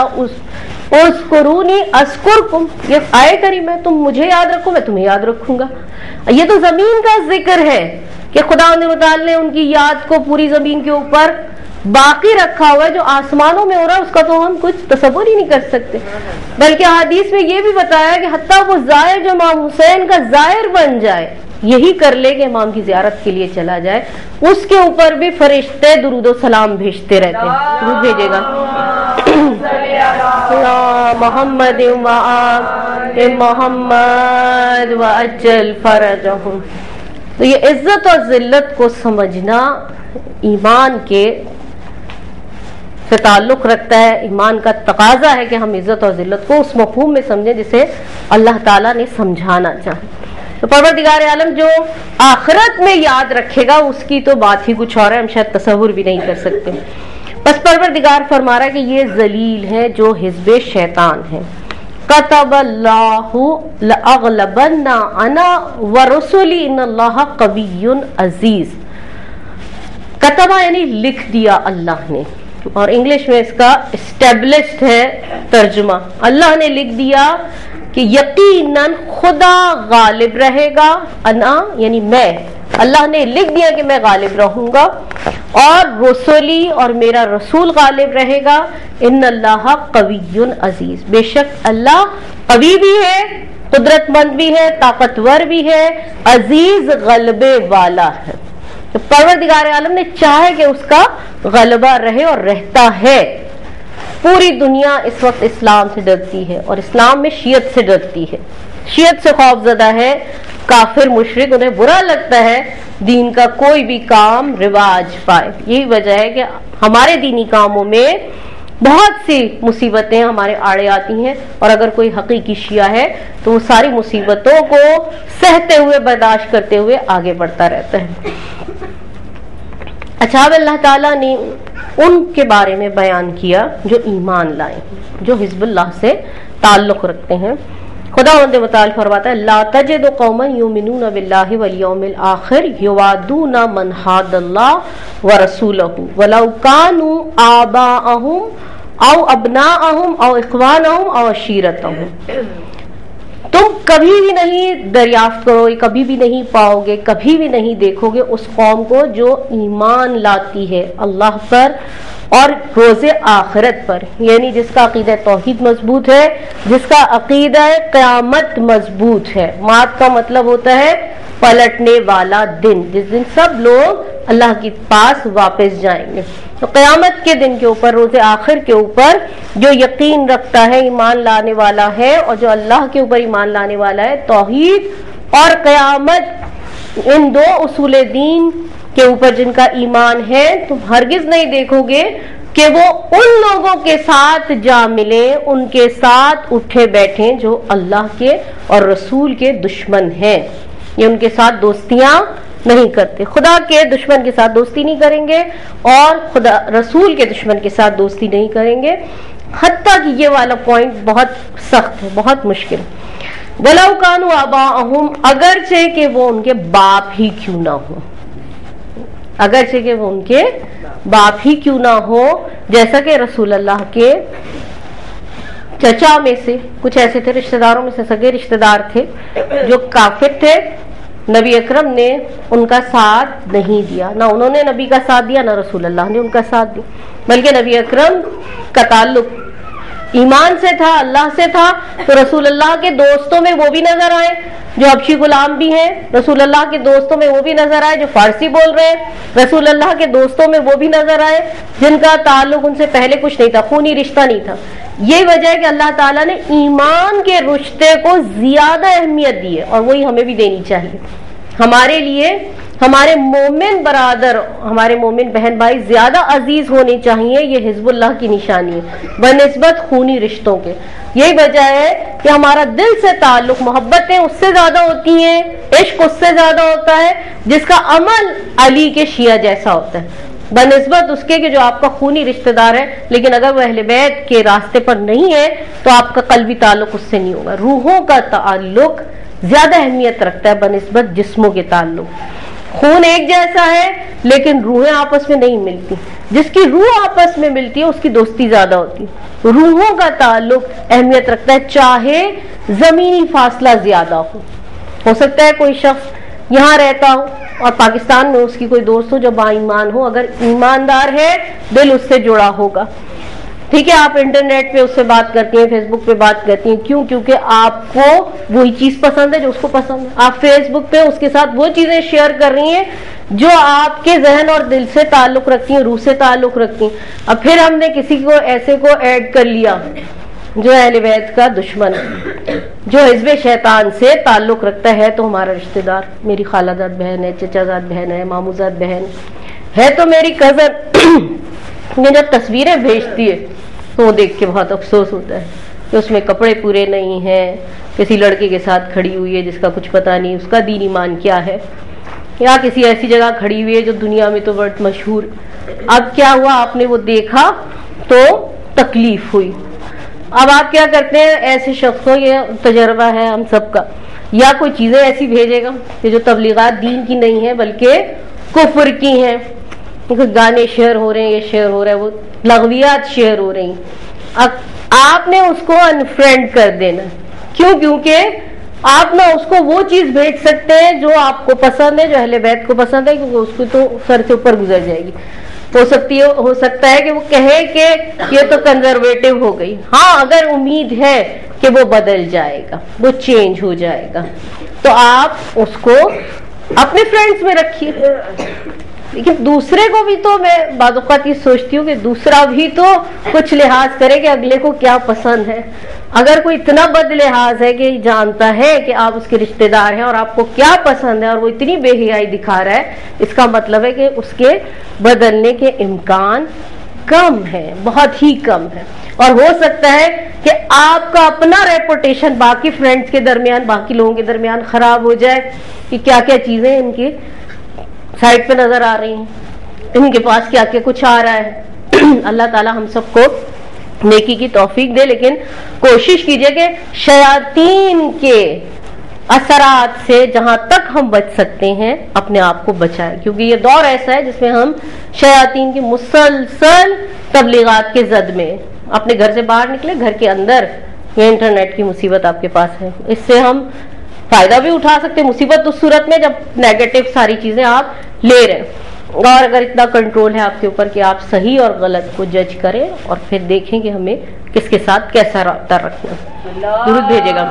उस्कुरूनी अस्कुरकुम, ये आए करीम है, तुम मुझे याद रखो मैं तुम्हें याद रखूंगा। ये तो जमीन का जिक्र है कि खुदा ने उनकी याद को पूरी जमीन के ऊपर बाकी रखा हुआ है। जो आसमानों में हो रहा है उसका तो हम कुछ तसव्वुर ही नहीं कर सकते। बल्कि हदीस में ये भी बताया कि हत्ता वो जायर जो इमाम हुसैन का जायर बन जाए, यही कर ले कि इमाम की ज़ियारत के लिए चला जाए, उसके ऊपर भी फरिश्ते दुरूद और सलाम भेजते रहते हैं। दुरूद भेजेगा मोहम्मद व आलि मोहम्मद व अज्जल फरजहुम। तो ये इज्जत और जिल्लत को समझना ईमान के से ताल्लुक रखता है। ईमान का तकाजा है कि हम इज्जत और जिल्लत को उस मफ़हूम में समझें जिसे अल्लाह ताला ने समझाना चाहे। تو پروردگار عالم جو آخرت میں یاد رکھے گا اس کی تو بات ہی کچھ اور ہے، ہم شاید تصور بھی نہیں کر سکتے. بس پروردگار فرما رہا ہے کہ یہ ذلیل ہے جو حزب شیطان ہے. کتب اللہ لأغلبن انا ورسلی ان اللہ قوی عزیز. کتبہ یعنی لکھ دیا اللہ نے، اور انگلش میں اس کا اسٹیبلشڈ ہے ترجمہ. اللہ نے لکھ دیا کہ یقیناً خدا غالب رہے گا. انا یعنی میں، اللہ نے لکھ دیا کہ میں غالب رہوں گا، اور رسولی اور میرا رسول غالب رہے گا. ان اللہ قوی عزیز، بے شک اللہ قوی بھی ہے، قدرت مند بھی ہے، طاقتور بھی ہے، عزیز غلبے والا ہے. تو پروردگار عالم نے چاہے کہ اس کا غلبہ رہے اور رہتا ہے. پوری دنیا اس وقت اسلام سے ڈرتی ہے، اور اسلام میں شیعت سے ڈرتی ہے، شیعت سے خوف زدہ ہے. کافر مشرک انہیں برا لگتا ہے دین کا کوئی بھی کام رواج پائے. یہی وجہ ہے کہ ہمارے دینی کاموں میں بہت سی مصیبتیں ہمارے آڑے آتی ہیں، اور اگر کوئی حقیقی شیعہ ہے تو وہ ساری مصیبتوں کو سہتے ہوئے برداشت کرتے ہوئے آگے بڑھتا رہتا ہے. اچھا، اب اللہ تعالیٰ نے ان کے بارے میں بیان کیا جو ایمان لائے، جو حزب اللہ سے تعلق رکھتے ہیں. خداوند متعال فرماتا ہے لا تجد قوما یؤمنون باللہ والیوم الآخر یوادون من حاد اللہ ورسولہ ولو کانوا آباءہم او ابناءہم او اخوانہم او عشیرتہم. تم کبھی بھی نہیں دریافت کرو، کبھی بھی نہیں پاؤ گے، کبھی بھی نہیں دیکھو گے اس قوم کو جو ایمان لاتی ہے اللہ پر اور روز آخرت پر، یعنی جس کا عقیدہ توحید مضبوط ہے، جس کا عقیدہ قیامت مضبوط ہے. مات کا مطلب ہوتا ہے پلٹنے والا دن، جس دن سب لوگ اللہ کے پاس واپس جائیں گے. تو قیامت کے دن کے اوپر، روز آخر کے اوپر جو یقین رکھتا ہے، ایمان لانے والا ہے، اور جو اللہ کے اوپر ایمان لانے والا ہے، توحید اور قیامت، ان دو اصول دین کے اوپر جن کا ایمان ہے، تم ہرگز نہیں دیکھو گے کہ وہ ان لوگوں کے ساتھ جا ملیں، ان کے ساتھ اٹھے بیٹھیں جو اللہ کے اور رسول کے دشمن ہیں. یہ ان کے ساتھ دوستیاں نہیں کرتے. خدا کے دشمن کے ساتھ دوستی نہیں کریں گے، اور خدا رسول کے دشمن کے ساتھ دوستی نہیں کریں گے. حتیٰ کہ یہ والا پوائنٹ بہت سخت ہے، بہت مشکل. وَلَوْ كَانُوا آبَاءَهُمْ، اگرچہ کہ وہ ان کے باپ ہی کیوں نہ ہو، اگرچہ کہ وہ ان کے باپ ہی کیوں نہ ہو. جیسا کہ رسول اللہ کے چچا میں سے کچھ ایسے تھے، رشتہ داروں میں سے سگے رشتہ دار تھے جو کافر تھے. نبی اکرم نے ان کا ساتھ نہیں دیا، نہ انہوں نے نبی کا ساتھ دیا، نہ رسول اللہ نے ان کا ساتھ دیا، بلکہ نبی اکرم کا تعلق ایمان سے تھا، اللہ سے تھا. تو رسول اللہ کے دوستوں میں وہ بھی نظر آئے جو حبشی غلام بھی ہیں، رسول اللہ کے دوستوں میں وہ بھی نظر آئے جو فارسی بول رہے ہیں، رسول اللہ کے دوستوں میں وہ بھی نظر آئے جن کا تعلق ان سے پہلے کچھ نہیں تھا، خونی رشتہ نہیں تھا. یہی وجہ ہے کہ اللہ تعالیٰ نے ایمان کے رشتے کو زیادہ اہمیت دی ہے، اور وہی ہمیں بھی دینی چاہیے. ہمارے لیے ہمارے مومن برادر، ہمارے مومن بہن بھائی زیادہ عزیز ہونے چاہیے. یہ حزب اللہ کی نشانی ہے بنسبت خونی رشتوں کے. یہی وجہ ہے کہ ہمارا دل سے تعلق، محبتیں اس سے زیادہ ہوتی ہیں، عشق اس سے زیادہ ہوتا ہے جس کا عمل علی کے شیعہ جیسا ہوتا ہے، بنسبت اس کے کہ جو آپ کا خونی رشتہ دار ہے لیکن اگر وہ اہل بیت کے راستے پر نہیں ہے تو آپ کا قلبی تعلق اس سے نہیں ہوگا. روحوں کا تعلق زیادہ اہمیت رکھتا ہے بنسبت جسموں کے تعلق. خون ایک جیسا ہے لیکن روحیں آپس میں نہیں ملتی. جس کی روح آپس میں ملتی ہے اس کی دوستی زیادہ ہوتی ہے. روحوں کا تعلق اہمیت رکھتا ہے چاہے زمینی فاصلہ زیادہ ہو سکتا ہے کوئی شخص یہاں رہتا ہو اور پاکستان میں اس کی کوئی دوست ہو جو با ایمان ہو، اگر ایماندار ہے دل اس سے جڑا ہوگا. ٹھیک ہے، آپ انٹرنیٹ پہ اس سے بات کرتی ہیں، فیس بک پہ بات کرتی ہیں، کیوں؟ کیونکہ آپ کو وہی چیز پسند ہے جو اس کو پسند ہے. آپ فیس بک پہ اس کے ساتھ وہ چیزیں شیئر کر رہی ہیں جو آپ کے ذہن اور دل سے تعلق رکھتی ہیں، روح سے تعلق رکھتی ہیں. اب پھر ہم نے کسی کو ایسے کو ایڈ کر لیا جو اہل بیت کا دشمن ہے، جو حزب شیطان سے تعلق رکھتا ہے تو ہمارا رشتہ دار، میری خالہ زاد بہن ہے، چچا زاد بہن ہے، ماموں زاد بہن ہے تو میری کزن. یہ جب تصویریں بھیجتی ہے تو وہ دیکھ کے بہت افسوس ہوتا ہے. کہ اس میں کپڑے پورے نہیں ہیں، کسی لڑکے کے ساتھ کھڑی ہوئی ہے جس کا کچھ پتہ نہیں اس کا دین ایمان کیا ہے، یا کسی ایسی جگہ کھڑی ہوئی ہے جو دنیا میں تو بہت مشہور. اب کیا ہوا، آپ نے وہ دیکھا تو تکلیف ہوئی. اب آپ کیا کرتے ہیں، ایسے شخص کو، یہ تجربہ ہے ہم سب کا، یا کوئی چیزیں ایسی بھیجے گا کہ جو تبلیغات دین کی نہیں ہے بلکہ کفر کی ہیں، گانے شیئر ہو رہے ہیں، یہ شیئر ہو رہا ہے، وہ لغویات شیئر ہو رہی ہیں. اب آپ نے اس کو انفرینڈ کر دینا. کیوں؟ کیونکہ آپ نہ اس کو وہ چیز بھیج سکتے ہیں جو آپ کو پسند ہے، جو اہل بیت کو پسند ہے، کیونکہ اس کو تو سر سے اوپر گزر جائے گی. ہو سکتا ہے کہ وہ کہے کہ یہ تو کنزرویٹو ہو گئی. ہاں، اگر امید ہے کہ وہ بدل جائے گا، وہ چینج ہو جائے گا، تو آپ اس کو اپنے فرینڈز میں رکھیے. لیکن دوسرے کو بھی تو میں بعض اوقات یہ سوچتی ہوں کہ دوسرا بھی تو کچھ لحاظ کرے کہ اگلے کو کیا پسند ہے. اگر کوئی اتنا بد لحاظ ہے کہ جانتا ہے کہ آپ اس کے رشتہ دار ہیں اور آپ کو کیا پسند ہے اور وہ اتنی بے حیائی دکھا رہا ہے، اس کا مطلب ہے کہ اس کے بدلنے کے امکان کم ہے، بہت ہی کم ہے. اور ہو سکتا ہے کہ آپ کا اپنا ریپوٹیشن باقی فرینڈز کے درمیان، باقی لوگوں کے درمیان خراب ہو جائے کہ کیا کیا چیزیں ان کی سائٹ پہ نظر آ رہی ہیں، ان کے پاس کیا کیا کچھ آ رہا ہے. اللہ تعالی ہم سب کو نیکی کی توفیق دے، لیکن کوشش کیجئے کہ شیاطین کے اثرات سے جہاں تک ہم بچ سکتے ہیں اپنے آپ کو بچائیں، کیونکہ یہ دور ایسا ہے جس میں ہم شیاطین کی مسلسل تبلیغات کے زد میں. اپنے گھر سے باہر نکلے، گھر کے اندر یہ انٹرنیٹ کی مصیبت آپ کے پاس ہے، اس سے ہم فائدہ بھی اٹھا سکتے ہیں. مصیبت اس صورت میں جب نیگیٹو ساری چیزیں آپ لے رہے ہیں، اور اگر اتنا کنٹرول ہے آپ کے اوپر کہ آپ صحیح اور غلط کو جج کریں اور پھر دیکھیں کہ ہمیں کس کے ساتھ کیسا رابطہ رکھنا. درود بھیجے گا.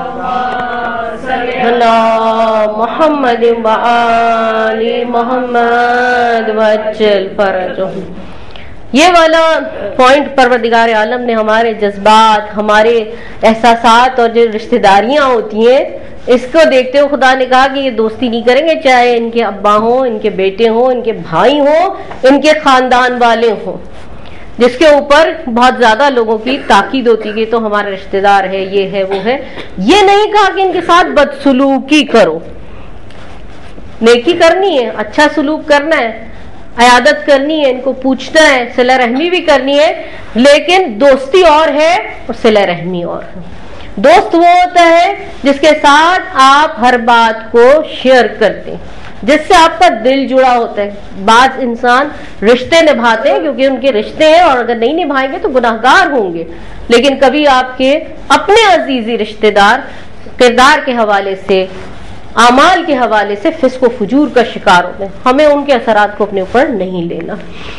محمد وآل محمد وجل فرجہم. یہ والا پوائنٹ پروردگار عالم نے ہمارے جذبات، ہمارے احساسات اور جو رشتہ داریاں ہوتی ہیں، اس کو دیکھتے ہوئے خدا نے کہا کہ یہ دوستی نہیں کریں گے، چاہے ان کے ابا ہوں، ان کے بیٹے ہوں، ان کے بھائی ہوں، ان کے خاندان والے ہوں، جس کے اوپر بہت زیادہ لوگوں کی تاکید ہوتی کہ تو ہمارا رشتہ دار ہے، یہ ہے، وہ ہے. یہ نہیں کہا کہ ان کے ساتھ بدسلوکی کرو. نیکی کرنی ہے، اچھا سلوک کرنا ہے، عیادت کرنی ہے، ان کو پوچھنا ہے، صلہ رحمی بھی کرنی ہے، لیکن دوستی اور ہے اور صلہ رحمی اور ہے. دوست وہ ہوتا ہے جس کے ساتھ آپ ہر بات کو شیئر کرتے ہیں، جس سے آپ کا دل جڑا ہوتا ہے. بعض انسان رشتے نبھاتے ہیں کیونکہ ان کے رشتے ہیں، اور اگر نہیں نبھائیں گے تو گناہگار ہوں گے. لیکن کبھی آپ کے اپنے عزیزی رشتے دار کردار کے حوالے سے، اعمال کے حوالے سے فسق و فجور کا شکار ہوتے ہیں. ہمیں ان کے اثرات کو اپنے اوپر نہیں لینا.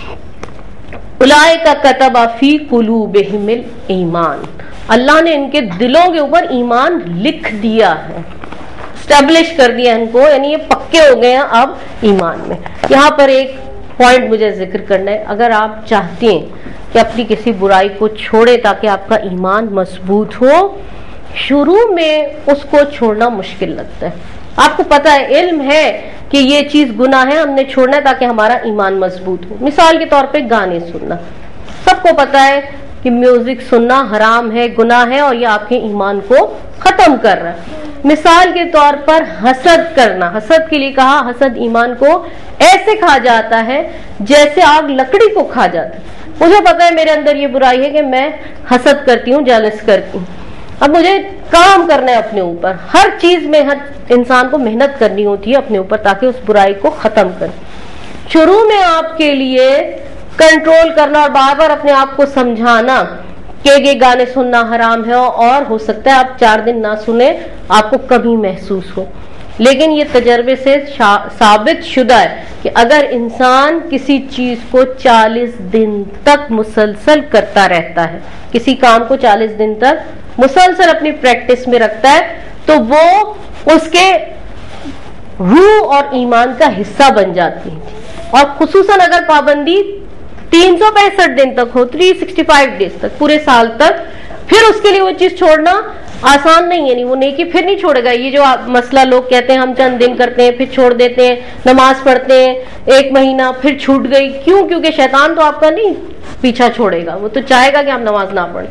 اولئک کتب فی قلوبہم الایمان. اللہ نے ان کے دلوں کے اوپر ایمان لکھ دیا ہے، اسٹیبلش کر دیا ان کو، یعنی یہ پکے ہو گئے ہیں اب ایمان میں. یہاں پر ایک پوائنٹ مجھے ذکر کرنا ہے. اگر آپ چاہتے ہیں کہ اپنی کسی برائی کو چھوڑے تاکہ آپ کا ایمان مضبوط ہو، شروع میں اس کو چھوڑنا مشکل لگتا ہے. آپ کو پتا ہے، علم ہے کہ یہ چیز گناہ ہے، ہم نے چھوڑنا ہے تاکہ ہمارا ایمان مضبوط ہو. مثال کے طور پہ گانے سننا، سب کو پتا ہے کہ میوزک سننا حرام ہے، گناہ ہے، اور یہ آپ کے ایمان کو ختم کر رہا ہے. مثال کے طور پر حسد کرنا، حسد کے لیے کہا حسد ایمان کو ایسے کھا جاتا ہے جیسے آگ لکڑی کو کھا جاتا ہے. مجھے پتا ہے میرے اندر یہ برائی ہے کہ میں حسد کرتی ہوں، جالس کرتی ہوں. اب مجھے کام کرنا ہے اپنے اوپر. ہر چیز میں ہر انسان کو محنت کرنی ہوتی ہے اپنے اوپر تاکہ اس برائی کو ختم کرے. شروع میں آپ کے لیے کنٹرول کرنا اور بار بار اپنے آپ کو سمجھانا کہ یہ گانے سننا حرام ہے، اور ہو سکتا ہے آپ 4 دن نہ سنیں، آپ کو کبھی محسوس ہو. لیکن یہ تجربے سے ثابت شدہ ہے کہ اگر انسان کسی چیز کو 40 دن تک مسلسل کرتا رہتا ہے، کسی کام کو 40 دن تک مسلسل اپنی پریکٹس میں رکھتا ہے، تو وہ اس کے روح اور ایمان کا حصہ بن جاتی ہے. اور خصوصاً اگر پابندی 365 دن تک ہو، 365 ڈیز تک، پورے سال تک، پھر اس کے لیے وہ چیز چھوڑنا آسان نہیں ہے. نہیں، وہ نیکی پھر نہیں چھوڑے گا. یہ جو مسئلہ لوگ کہتے ہیں ہم چند دن کرتے ہیں پھر چھوڑ دیتے ہیں، نماز پڑھتے ہیں 1 مہینہ پھر چھوٹ گئی. کیوں؟ کیونکہ شیطان تو آپ کا نہیں پیچھا چھوڑے گا، وہ تو چاہے گا کہ آپ نماز نہ پڑھیں.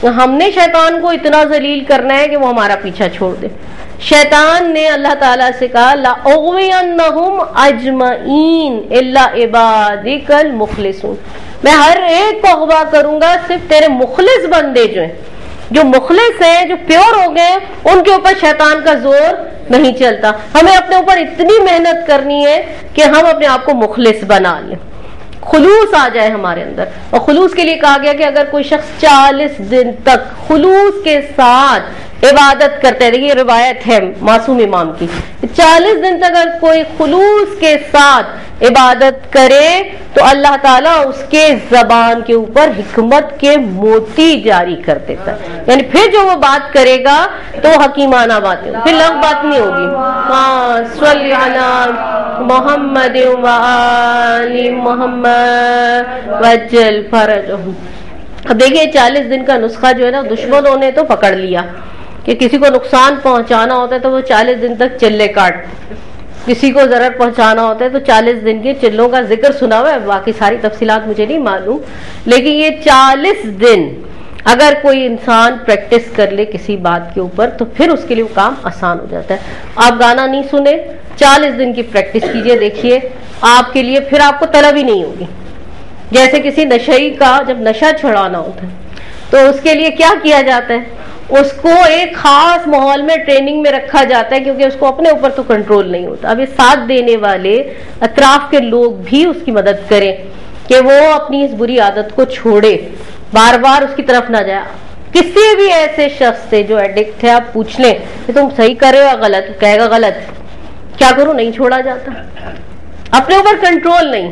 ہم نے شیطان کو اتنا ذلیل کرنا ہے کہ وہ ہمارا پیچھا چھوڑ دے. شیطان نے اللہ تعالیٰ سے کہا لَأُغْوِيَنَّهُمْ أَجْمَعِينَ إِلَّا عِبَادِكَ الْمُخْلِصُونَ, میں ہر ایک کو اغوا کروں گا, صرف تیرے مخلص بندے جو ہیں, جو مخلص ہیں, جو پیور ہو گئے, ان کے اوپر شیطان کا زور نہیں چلتا. ہمیں اپنے اوپر اتنی محنت کرنی ہے کہ ہم اپنے آپ کو مخلص بنا لیں, خلوص آ جائے ہمارے اندر. اور خلوص کے لیے کہا گیا کہ اگر کوئی شخص 40 دن تک خلوص کے ساتھ عبادت کرتے ہیں, دیکھیے روایت ہے معصوم امام کی, 40 دن تک اگر کوئی خلوص کے ساتھ عبادت کرے تو اللہ تعالیٰ اس کے زبان کے اوپر حکمت کے موتی جاری کر دیتا ہے. یعنی پھر جو وہ بات کرے گا تو حکیمانہ باتیں, پھر لغو بات نہیں ہوگی. ہاں صلی علی محمد و آل محمد وجل فرجہم. اب دیکھیے 40 دن کا نسخہ جو ہے نا, دشمنوں نے تو پکڑ لیا کہ کسی کو نقصان پہنچانا ہوتا ہے تو وہ 40 دن تک چلے کاٹ, کسی کو ضرر پہنچانا ہوتا ہے تو 40 دن کے چلوں کا ذکر سنا ہوا ہے, باقی ساری تفصیلات مجھے نہیں معلوم, لیکن یہ 40 دن اگر کوئی انسان پریکٹس کر لے کسی بات کے اوپر تو پھر اس کے لیے وہ کام آسان ہو جاتا ہے. آپ گانا نہیں سنے, 40 دن کی پریکٹس کیجئے, دیکھیے آپ کے لیے پھر آپ کو طلب ہی نہیں ہوگی. جیسے کسی نشئی کا جب نشہ چھڑانا ہوتا ہے تو اس کے لیے کیا کیا جاتا ہے, اس کو ایک خاص ماحول میں ٹریننگ میں رکھا جاتا ہے کیونکہ اس کو اپنے اوپر تو کنٹرول نہیں ہوتا. اب یہ ساتھ دینے والے اطراف کے لوگ بھی اس کی مدد کریں کہ وہ اپنی اس بری عادت کو چھوڑے, بار بار اس کی طرف نہ جائے. کسی بھی ایسے شخص سے جو ایڈکٹ ہے آپ پوچھ لیں کہ تم صحیح کر رہے ہو یا غلط, کہے گا غلط. کیا کروں, نہیں چھوڑا جاتا, اپنے اوپر کنٹرول نہیں.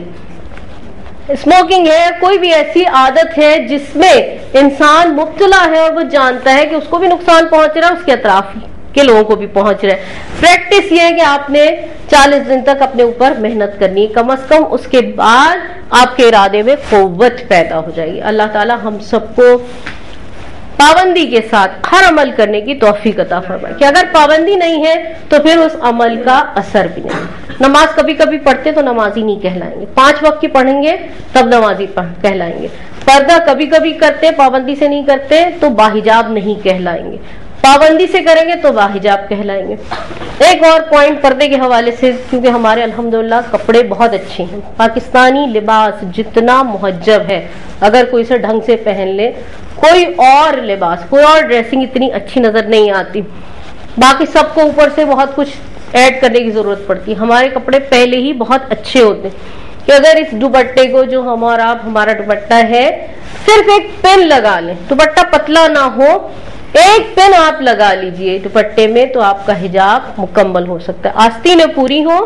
اسموکنگ ہے, کوئی بھی ایسی عادت ہے جس میں انسان مبتلا ہے اور وہ جانتا ہے کہ اس کو بھی نقصان پہنچ رہا ہے, اس کے اطراف کے لوگوں کو بھی پہنچ رہا ہے. پریکٹس یہ ہے کہ آپ نے 40 دن تک اپنے اوپر محنت کرنی ہے کم از کم, اس کے بعد آپ کے ارادے میں قوت پیدا ہو جائے گی. اللہ تعالی ہم سب کو پابندی کے ساتھ ہر عمل کرنے کی توفیق عطا فرمائے کہ اگر پابندی نہیں ہے تو پھر اس عمل کا اثر بھی نہیں. نماز کبھی کبھی پڑھتے تو نمازی نہیں کہلائیں گے, 5 وقت کی پڑھیں گے تب نمازی کہلائیں گے. پردہ کبھی کبھی کرتے, پابندی سے نہیں کرتے تو باحجاب نہیں کہلائیں گے, پابندی سے کریں گے تو باحجاب کہلائیں گے. ایک اور پوائنٹ پردے کے حوالے سے, کیونکہ ہمارے الحمدللہ کپڑے بہت اچھے ہیں, پاکستانی لباس جتنا محجب ہے اگر کوئی اسے ڈھنگ سے پہن لے, کوئی اور لباس, کوئی اور ڈریسنگ اتنی اچھی نظر نہیں آتی. باقی سب کو اوپر سے بہت کچھ ایڈ کرنے کی ضرورت پڑتی ہے. ہمارے کپڑے پہلے ہی بہت اچھے ہوتے ہیں کہ اگر اس دوپٹے کو, جو ہمارا دوپٹہ ہے, صرف ایک پن لگا لیں, دوپٹہ پتلا نہ ہو, ایک پن آپ لگا لیجئے دوپٹے میں تو آپ کا حجاب مکمل ہو سکتا ہے. آستینیں پوری ہو,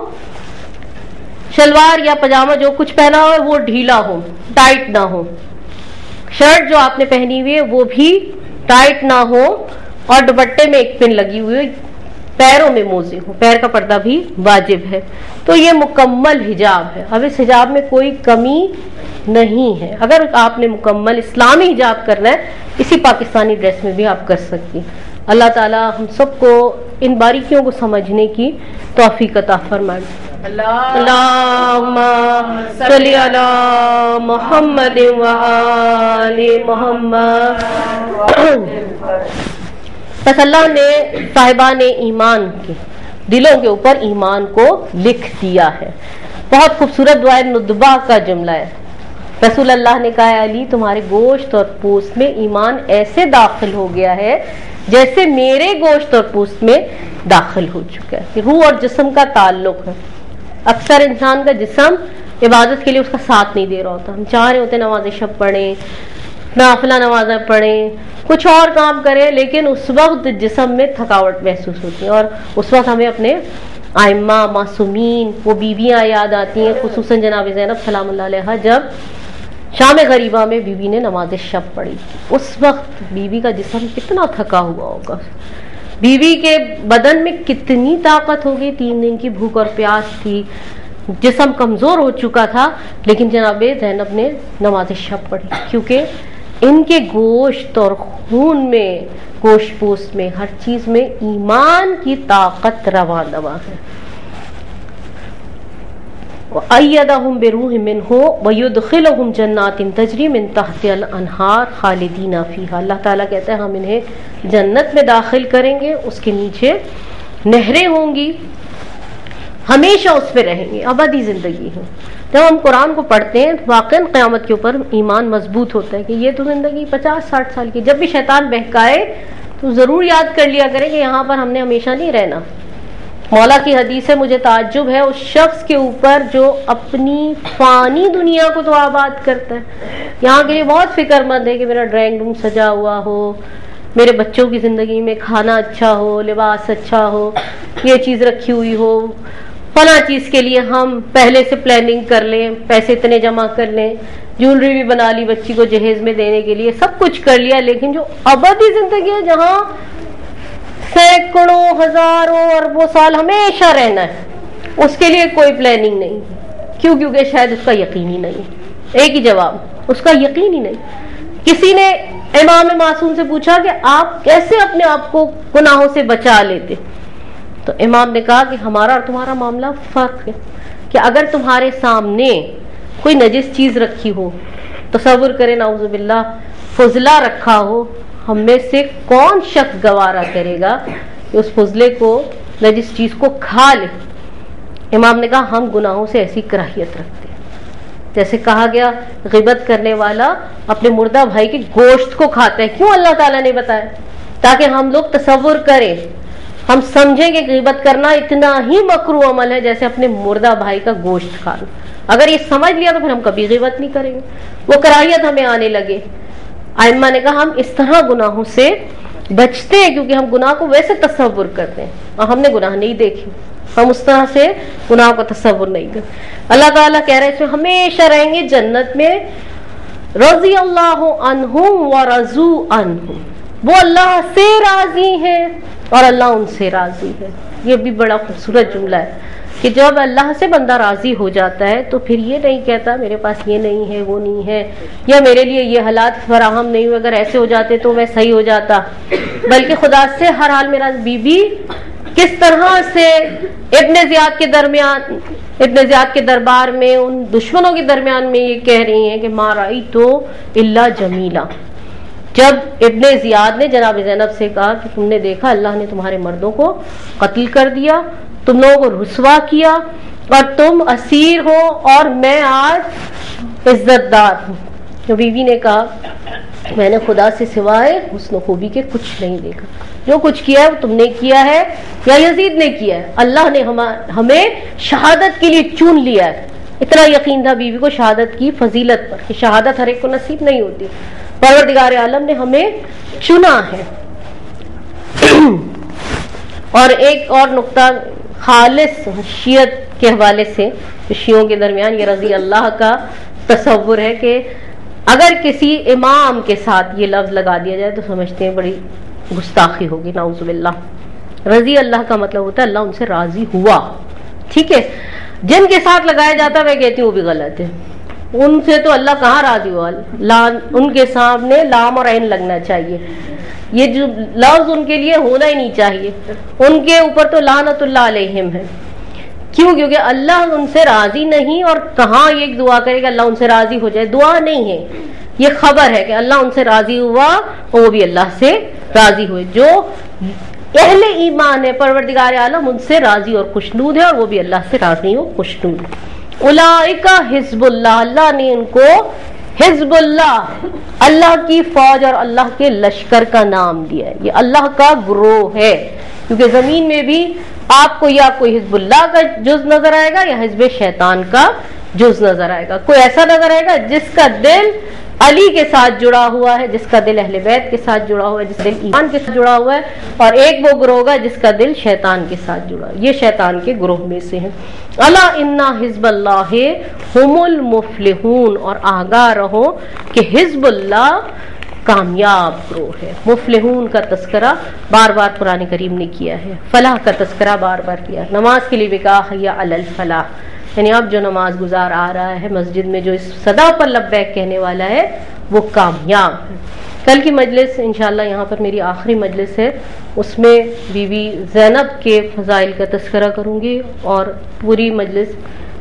شلوار یا پاجامہ جو کچھ پہنا ہو وہ ڈھیلا ہو, ٹائٹ نہ ہو, شرٹ جو آپ نے پہنی ہوئی ہے وہ بھی ٹائٹ نہ ہو, اور دوپٹے میں ایک پن لگی ہوئی ہو, پیروں میں موزے ہو, پیر کا پردہ بھی واجب ہے. تو یہ مکمل حجاب ہے. اب اس حجاب میں کوئی کمی نہیں ہے. اگر آپ نے مکمل اسلامی حجاب کرنا ہے, اسی پاکستانی ڈریس میں بھی آپ کر سکتی. اللہ تعالی ہم سب کو ان باریکیوں کو سمجھنے کی توفیق عطا فرمائے. اللہم صلی علی محمد و آل محمد. بس اللہ نے صاحبان ایمان کے دلوں کے اوپر ایمان کو لکھ دیا ہے. بہت خوبصورت دعائے ندبہ کا جملہ ہے. رسول اللہ نے کہا, علی تمہارے گوشت اور پوست میں ایمان ایسے داخل ہو گیا ہے جیسے میرے گوشت اور پوست میں داخل ہو چکا ہے. روح اور جسم کا تعلق ہے. اکثر انسان کا جسم عبادت کے لیے اس کا ساتھ نہیں دے رہا ہوتا. ہم چاہ رہے ہوتے نماز شب پڑھیں, نافلہ نمازیں پڑھیں, کچھ اور کام کریں, لیکن اس وقت جسم میں تھکاوٹ محسوس ہوتی ہے, اور اس وقت ہمیں اپنے ائمہ معصومین, وہ بیویاں یاد آتی ہیں, خصوصاً جناب زینب سلام اللہ علیہا جب شام غریبہ میں بیوی نے نماز شب پڑھی, اس وقت بیوی کا جسم کتنا تھکا ہوا ہوگا, بیوی کے بدن میں کتنی طاقت ہوگی, 3 دن کی بھوک اور پیاس تھی, جسم کمزور ہو چکا تھا, لیکن جناب زینب نے نماز شب پڑھی کیونکہ ان کے گوشت اور خون میں, گوشت پوست میں, ہر چیز میں ایمان کی طاقت رواں دواں ہے. وَأَيَّدَهُمْ بِرُوحٍ مِّنْهُ وَيُدْخِلُهُمْ جَنَّاتٍ تَجْرِي مِن تَحْتِهَا الْأَنْهَارُ خَالِدِينَ فِيهَا. اللہ تعالیٰ کہتے ہیں ہم انہیں جنت میں داخل کریں گے، اس کے نیچے نہریں ہوں گی، ہمیشہ اس پہ رہیں گے، ابدی زندگی ہے. جب ہم قرآن کو پڑھتے ہیں تو واقعاً قیامت کے اوپر ایمان مضبوط ہوتا ہے کہ یہ تو زندگی 50-60 سال کی. جب بھی شیطان بہکائے تو ضرور یاد کر لیا کریں کہ یہاں پر ہم نے ہمیشہ نہیں رہنا. مولا کی حدیث ہے، مجھے تعجب ہے اس شخص کے اوپر جو اپنی فانی دنیا کو تو آباد کرتا ہے. یہاں کے لیے بہت فکر مند ہے کہ میرا ڈرائنگ روم سجا ہوا ہو، میرے بچوں کی زندگی میں کھانا اچھا ہو، لباس اچھا ہو، یہ چیز رکھی ہوئی ہو، فلاں چیز کے لیے ہم پہلے سے پلاننگ کر لیں، پیسے اتنے جمع کر لیں، جیولری بھی بنا لی بچی کو جہیز میں دینے کے لیے، سب کچھ کر لیا. لیکن جو ابدی زندگی ہے جہاں سینکڑوں ہزاروں اربوں سال ہمیشہ رہنا ہے، اس کے لیے کوئی پلاننگ نہیں. کیوں؟ کیونکہ شاید اس کا یقین ہی نہیں. ایک ہی جواب، اس کا یقین ہی نہیں. کسی نے امام معصوم سے پوچھا کہ آپ کیسے اپنے آپ کو گناہوں سے بچا لیتے؟ تو امام نے کہا کہ ہمارا اور تمہارا معاملہ فرق ہے کہ اگر تمہارے سامنے کوئی نجس چیز رکھی ہو، تصور کرے نعوذ باللہ فضلہ رکھا ہو، ہم میں سے کون شخص گوارا کرے گا کہ اس فضلے کو، نجس چیز کو کھا لے؟ امام نے کہا ہم گناہوں سے ایسی کراہیت رکھتے ہیں. جیسے کہا گیا غیبت کرنے والا اپنے مردہ بھائی کے گوشت کو کھاتا ہے. کیوں اللہ تعالیٰ نے بتایا؟ تاکہ ہم لوگ تصور کریں، ہم سمجھیں کہ غیبت کرنا اتنا ہی مکروہ عمل ہے جیسے اپنے مردہ بھائی کا گوشت کھانا. اگر یہ سمجھ لیا تو پھر ہم کبھی غیبت نہیں کریں گے، وہ کراہیت ہمیں آنے لگے. ائمہ نے کہا ہم اس طرح گناہوں سے بچتے ہیں کیونکہ ہم گناہ کو ویسے تصور کرتے ہیں اور ہم نے گناہ نہیں دیکھے، ہم اس طرح سے گناہ کو تصور نہیں کرتے. اللہ تعالیٰ کہہ رہے ہیں اس میں ہمیشہ رہیں گے جنت میں. رضی اللہ عنہم ورضوا عنہ، وہ اللہ سے راضی ہیں اور اللہ ان سے راضی ہے. یہ بھی بڑا خوبصورت جملہ ہے کہ جب اللہ سے بندہ راضی ہو جاتا ہے تو پھر یہ نہیں کہتا میرے پاس یہ نہیں ہے، وہ نہیں ہے، یا میرے لیے یہ حالات فراہم نہیں ہوئے، اگر ایسے ہو جاتے تو میں صحیح ہو جاتا. بلکہ خدا سے ہر حال میرا بی بی کس طرح سے ابن زیاد کے دربار میں ان دشمنوں کے درمیان میں یہ کہہ رہی ہیں کہ ما رأیت الا جمیلا. جب ابن زیاد نے جناب زینب سے کہا کہ تم نے دیکھا اللہ نے تمہارے مردوں کو قتل کر دیا، تم لوگوں کو رسوا کیا اور تم اسیر ہو اور میں آج عزت دار ہوں. تو بیوی نے کہا میں نے خدا سے سوائے حسن و خوبی کے کچھ نہیں دیکھا، جو کچھ کیا ہے وہ تم نے کیا ہے یا یزید نے کیا ہے، اللہ نے ہمیں شہادت کے لیے چن لیا ہے. اتنا یقین تھا بیوی کو شہادت کی فضیلت پر کہ شہادت ہر ایک کو نصیب نہیں ہوتی، پروردگار عالم نے ہمیں چنا ہے. اور ایک اور نقطہ خالص شیعت کے حوالے سے، شیعوں کے درمیان یہ رضی اللہ کا تصور ہے کہ اگر کسی امام کے ساتھ یہ لفظ لگا دیا جائے تو سمجھتے ہیں بڑی گستاخی ہوگی، نعوذ باللہ. رضی اللہ کا مطلب ہوتا ہے اللہ ان سے راضی ہوا. ٹھیک ہے، جن کے ساتھ لگایا جاتا ہے میں کہتی ہوں وہ بھی غلط ہے. ان سے تو اللہ کہاں راضی ہوا، ان کے سامنے لام اور عین لگنا چاہیے. یہ جو لفظ ان کے لیے ہونا ہی نہیں چاہیے. ان کے اوپر تو لعنت اللہ علیہم ہے. کیوں؟ کیونکہ اللہ ان سے راضی نہیں. اور کہاں یہ دعا کرے کہ اللہ ان سے راضی ہو جائے، دعا نہیں ہے، یہ خبر ہے کہ اللہ ان سے راضی ہوا اور وہ بھی اللہ سے راضی ہوئے. جو اہل ایمان ہے پروردگار عالم ان سے راضی اور خوشنود ہے اور وہ بھی اللہ سے راضی اور خوشنود. اولئک حزب اللہ، اللہ نے ان کو حزب اللہ، اللہ کی فوج اور اللہ کے لشکر کا نام دیا ہے. یہ اللہ کا گروہ ہے کیونکہ زمین میں بھی آپ کو یا کوئی حزب اللہ کا جز نظر آئے گا یا حزب شیطان کا جز نظر آئے گا. کوئی ایسا نظر آئے گا جس کا دل علی کے ساتھ جڑا ہوا ہے، جس کا دل اہل بیت کے ساتھ جڑا ہوا ہے، جس کا دل ایمان کے ساتھ جڑا ہوا ہے، اور ایک وہ گروہ ہوگا جس کا دل شیطان کے ساتھ جڑا ہے. یہ شیطان کے گروہ میں سے ہیں. الا ان حزب اللہ هم المفلحون، اور آگاہ رہو کہ حزب اللہ کامیاب گروہ ہے. مفلحون کا تذکرہ بار بار قرآن کریم نے کیا ہے، فلاح کا تذکرہ بار بار کیا. نماز کے لیے بھی کہا حی علی الفلاح، یعنی اب جو نماز گزار آ رہا ہے مسجد میں، جو اس صدا پر لبیک کہنے والا ہے وہ کامیاب ہے. کل کی مجلس انشاءاللہ یہاں پر میری آخری مجلس ہے، اس میں بی بی زینب کے فضائل کا تذکرہ کروں گی اور پوری مجلس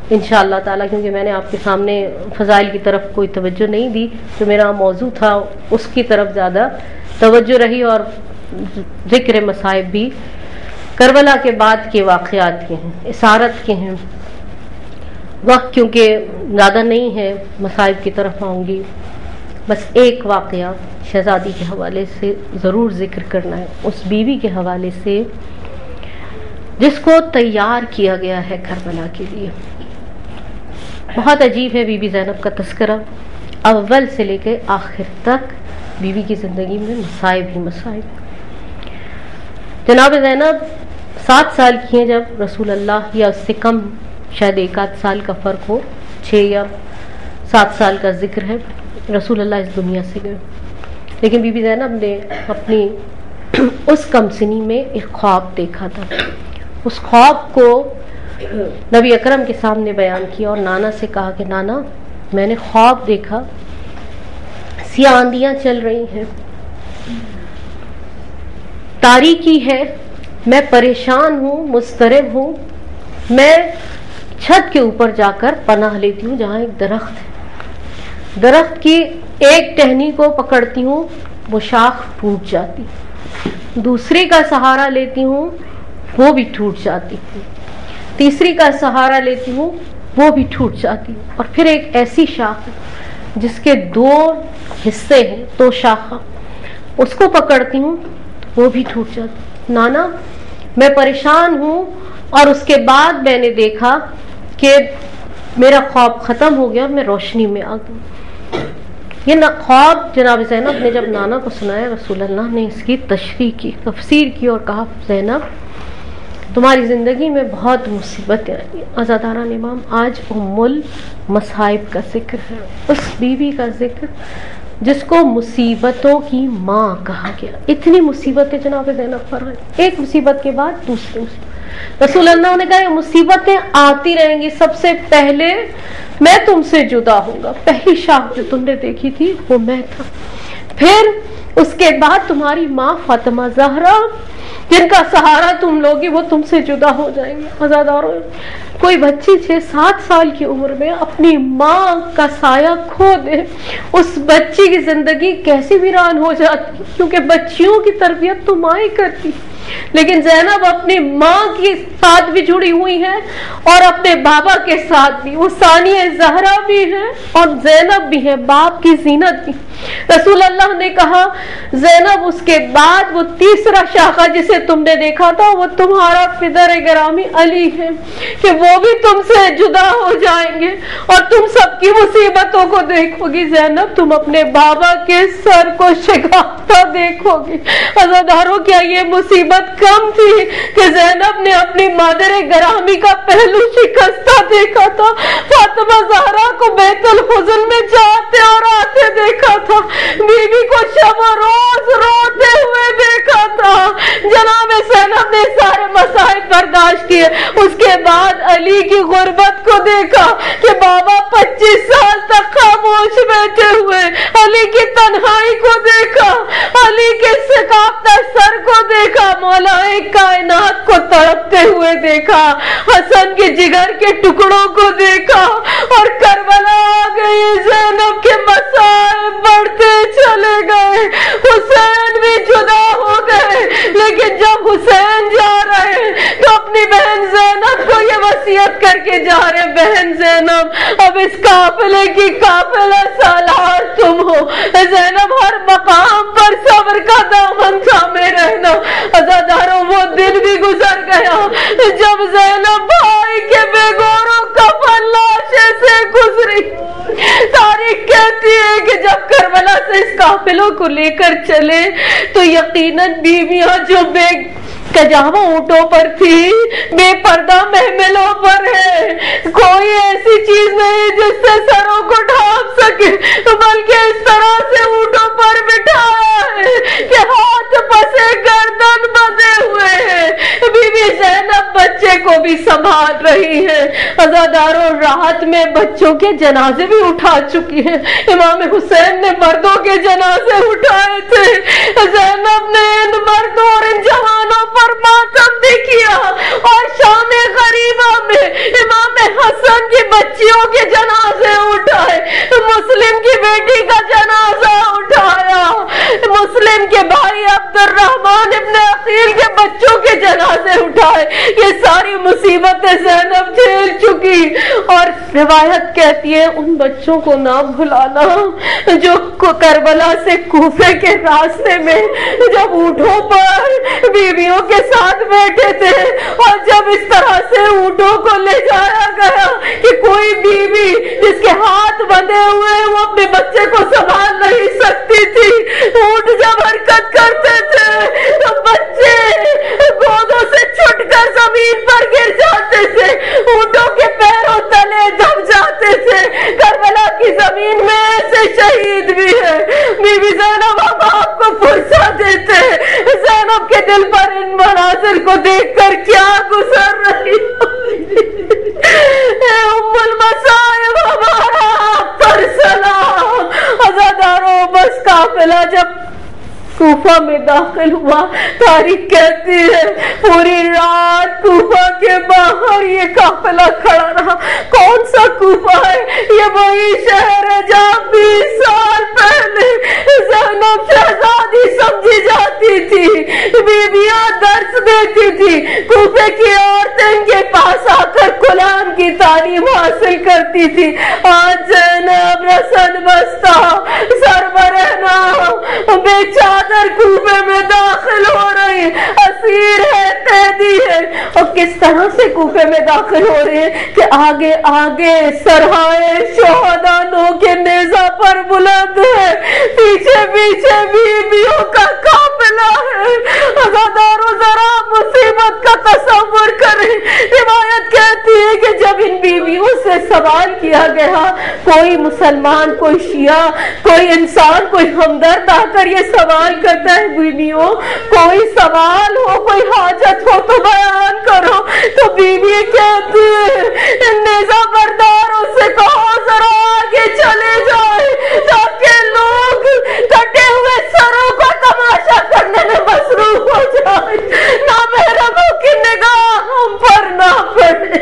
इंशाअल्लाह ताला, क्योंकि मैंने आपके सामने फ़ज़ाइल की तरफ कोई तवज्जो नहीं दी, जो मेरा मौजू था उसकी तरफ ज़्यादा तवज्जो रही, और ज़िक्र मसाइब भी करबला के बाद के वाक़यात के हैं, इशारत के हैं। वक्त क्योंकि ज़्यादा नहीं है, मसाइब की तरफ आऊँगी। बस एक वाक़या शहज़ादी के हवाले से ज़रूर ज़िक्र करना है, उस बीवी के हवाले से जिसको तैयार किया गया है करबला के लिए। बहुत अजीब है बीबी ज़ैनब का तस्करा, अव्वल से लेकर आखिर तक बीवी की ज़िंदगी में मसाइब ही मसाइब। जनाब ज़ैनब 7 साल की हैं जब रसूल अल्लाह, या उससे कम, शायद 1 आध साल का फ़र्क हो, 6 या 7 साल का जिक्र है, रसूल अल्लाह इस दुनिया से गए। लेकिन बीबी ज़ैनब ने अपनी उस कमसिनी में एक ख्वाब देखा था। उस ख्वाब को नबी अकरम के सामने बयान किया और नाना से कहा कि नाना, मैंने ख्वाब देखा, सियाह आंधियां चल रही हैं, तारीकी है, मैं परेशान हूँ, मुस्तरब हूँ। मैं छत के ऊपर जाकर पनाह लेती हूँ जहाँ एक दरख्त है, दरख्त की एक टहनी को पकड़ती हूँ, वो शाख टूट जाती, दूसरी का सहारा लेती हूँ, वो भी टूट जाती, तीसरी का सहारा लेती हूँ, वो भी टूट जाती, और फिर एक ऐसी शाख जिसके 2 हिस्से हैं, 2 शाखा, उसको पकड़ती हूँ, वो भी टूट जाती। नाना, मैं परेशान हूँ। और उसके बाद मैंने देखा कि मेरा ख्वाब ख़त्म हो गया, मैं रोशनी में आ गई। ये ना ख्वाब जनाब ज़ैनब ने जब नाना को सुनाया, रसूल अल्लाह ने इसकी तशरीह की, तफसीर की, और कहा ज़ैनब, तुम्हारी ज़िंदगी में बहुत मुसीबतें आई। अज़ादारान इमाम, आज उम्मुल मसाइब का जिक्र है, उस बीवी का जिक्र जिसको मुसीबतों की माँ कहा गया। इतनी मुसीबतें जनाब ज़ैनब पर हैं, एक मुसीबत के बाद दूसरी मुसीबत। रसूल अल्लाह ने कहा मुसीबतें आती रहेंगी, सबसे पहले मैं तुमसे जुदा होऊंगा, पहली शाख जो तुमने देखी थी वो मैं था, फिर उसके बाद तुम्हारी माँ फातिमा ज़हरा जिनका सहारा तुम लोगी वो तुमसे जुदा हो जाएंगे। आज़ादारों, कोई बच्ची 6-7 साल की उम्र में अपनी माँ का साया खो दे, उस बच्ची की जिंदगी कैसी वीरान हो जाती, क्योंकि बच्चियों की तरबियत तो माँ ही करती। लेकिन ज़ैनब अपनी माँ के साथ भी जुड़ी हुई है और अपने बाबा के साथ भी, वो सानिया ज़हरा भी है और ज़ैनब भी है, बाप की जीनत भी। रसूल अल्लाह ने कहा ज़ैनब, उसके बाद वो तीसरा शाखा जिसे तुमने देखा था वो तुम्हारा फिदर गिरामी अली है कि वो भी तुमसे जुदा हो जाएंगे और तुम सबकी मुसीबतों को देखोगी। ज़ैनब, तुम अपने बाबा के सर को शिकता देखोगी। अज़ादारों, क्या ये मुसीबत कम थी कि ज़ैनब ने अपनी मादर गिरामी का पहलू शिकस्ता देखा था, फातिमा ज़हरा को बैतुल हुज़्न में जाते और आते देखा था, बीबी को शब रोज रोते हुए देखा था। जनाब ज़ैनब ने सारे मसाइब बर्दाश्त किए। उसके बाद अली की गुर्बत को देखा कि बाबा 25 साल तक खामोश बैठे हुए, अली की तन्हाई को देखा, अली के सिकापता सर को देखा, मौलाए कायनात को तड़पते हुए देखा, हसन के जिगर के टुकड़ों को देखा और करबला आ गई। ज़ैनब के मसाइब बढ़ते चले गए, हुसैन भी जुदा हो गए। लेकिन जब हुसैन जा रहे तो अपनी बहन ज़ैनब को ये वसीयत करके जा रहे, बहन ज़ैनब, अब इस काफिले की काफिला सालार तुम हो। ज़ैनब, हर मकाम पर सब्र का दामन थामे रहना। अज़ादारों, वो दिन भी गुजर गया जब ज़ैनब भाई के बेगोरों कफन लाशे से गुजरी। तारीख कहती है कि जब करबला से इस काफिलों को लेकर चले तो यकीनन बीवियां जो कजावा ऊँटों पर थी, बेपर्दा महमिलों पर है, कोई ऐसी चीज नहीं जिससे सरों को ढांप सके, बल्कि इस तरह से ऊँटों पर बिठाया है कि हाथ पसे गर्दन बंधे हुए हैं। बीबी ज़ैनब बच्चे को भी संभाल रही है। अज़ादारों, राहत में बच्चों के जनाजे भी उठा चुकी है। इमाम हुसैन ने मर्दों के जनाजे उठाए थे, ज़ैनब ने इन मर्दों और इन जवानों पर मातम भी किया। और शाम गरीबा में इमाम हसन की بچیوں کے جنازے اٹھائے، مسلم کی بیٹی کا جنازہ اٹھایا، مسلم کے بھائی عبد الرحمن ابن عقیل کے بچوں کے جنازے اٹھائے۔ یہ ساری مصیبتیں زینب جھیل چکی، اور روایت کہتی ہے ان بچوں کو نہ بھلانا جو کربلا سے کوفے کے راستے میں جب اونٹوں پر بیویوں کے ساتھ بیٹھے تھے، اور جب اس طرح سے اونٹوں کو لے جایا گیا کہ کوئی بیوی جس کے ہاتھ بندھے ہوئے وہ اپنے بچے کو سنبھال نہیں سکتی تھی، اونٹ جب حرکت کرتے تھے تو بچے گودوں سے چھٹ کر زمین پر گر جاتے تھے، اونٹوں کے پیروں تلے دب جاتے تھے۔ کربلا کی زمین میں ایسے شہید بھی ہے۔ بی بی زینب اب آپ کو فرصت دیتے، زینب کے دل پر ان مناظر کو دیکھ کر کیا گزر رہی اے ام المصائب، ہمارا آپ پر سلام۔ عزاداروں، بس قافلہ جب کوفہ میں داخل ہوا، تاریخ کہتی ہے پوری رات کوفہ کے باہر یہ قافلہ کھڑا رہا۔ کون سا کوفہ ہے؟ یہ وہی شہر ہے جہاں 20 سال پہلے زینب شہزادی سمجھی جاتی تھی، بیویاں درس دیتی تھی، کوفے کی عورتیں ان کے پاس آ کر قرآن کی تعلیم حاصل کرتی تھی۔ آج زینب رسن بستہ، سر برہنہ، بے چادر کوفے میں داخل ہو رہی، اسیر ہے، قیدی ہے۔ اور کس طرح سے کوفے میں داخل ہو رہی ہے کہ آگے آگے سرہائے شہداء نو کے نیزہ پر بلند ہے، پیچھے پیچھے بیویوں کا قافلہ ہے۔ عزاداروں، ذرا مصیبت کا تصور کریں۔ روایت کہتی ہے کہ جب ان بیویوں سے سوال کیا گیا، کوئی مسلمان، کوئی شیعہ، کوئی انسان، کوئی ہمدرد آ کر یہ سوال کرتا ہے بیویوں کوئی سوال ہو، کوئی حاجت ہو تو بیان کرو، تو بیوی کہتی ہے نیزہ برداروں سے کہو ذرا آگے چلے جائے تاکہ لوگ کٹے ہوئے سروں کو تماشا کرنے میں مصروف ہو جائے، نامحرموں کی نگاہ ہم پر نہ پڑے۔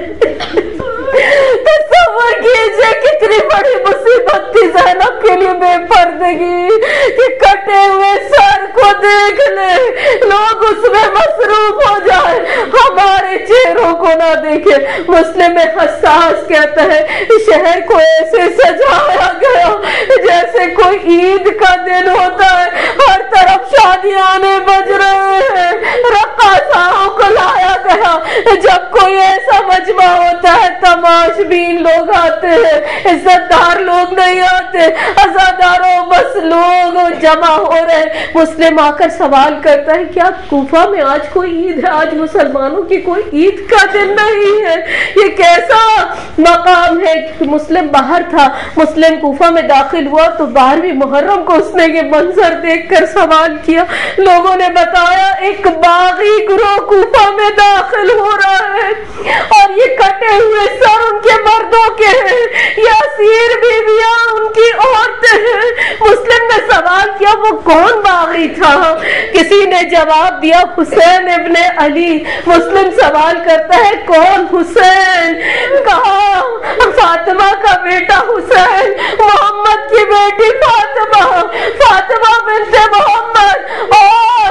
تصور کیجئے کتنی بڑی مصیبت تھی زینب کے لیے بے پردگی کہ کٹے ہوئے سر کو دیکھ لے، لوگ اس میں مصروف ہو جائے، ہمارے چہروں کو نہ دیکھے۔ مسلم حساس کہتا ہے شہر کو ایسے سجایا گیا جیسے کوئی عید کا دن ہوتا ہے، ہر طرف شادیانے بج رہے ہیں، رقاصاؤں کو لایا گیا۔ جب کوئی ایسا مجمع ہوتا ہے تماش بین لوگ آتے ہیں، عزت دار لوگ نہیں آتے۔ عزاداروں، بس لوگ جمع ہو رہے۔ مسلم آ کر سوال کرتا ہے کیا کوفہ میں آج کوئی عید ہے؟ آج مسلمانوں کی کوئی عید کا دن نہیں ہے؟ یہ کیسا مقام ہے؟ مسلم باہر تھا، مسلم کوفہ میں داخل ہوا تو 12ویں محرم کو اس نے یہ منظر دیکھ کر سوال کیا۔ لوگوں نے بتایا ایک باغی گروہ کوفہ میں داخل ہو رہا ہے اور یہ کٹے ہوئے سر ان کے مردوں کے ہیں، یہ اسیر بیویاں ان کی عورتیں ہیں۔ مسلم نے سوال کیا وہ کون باغی تھا؟ کسی نے جواب دیا حسین ابن علی۔ مسلم سوال کرتا ہے کون حسین؟ کہا فاطمہ کا بیٹا حسین، محمد کی بیٹی فاطمہ، فاطمہ بنت محمد۔ اور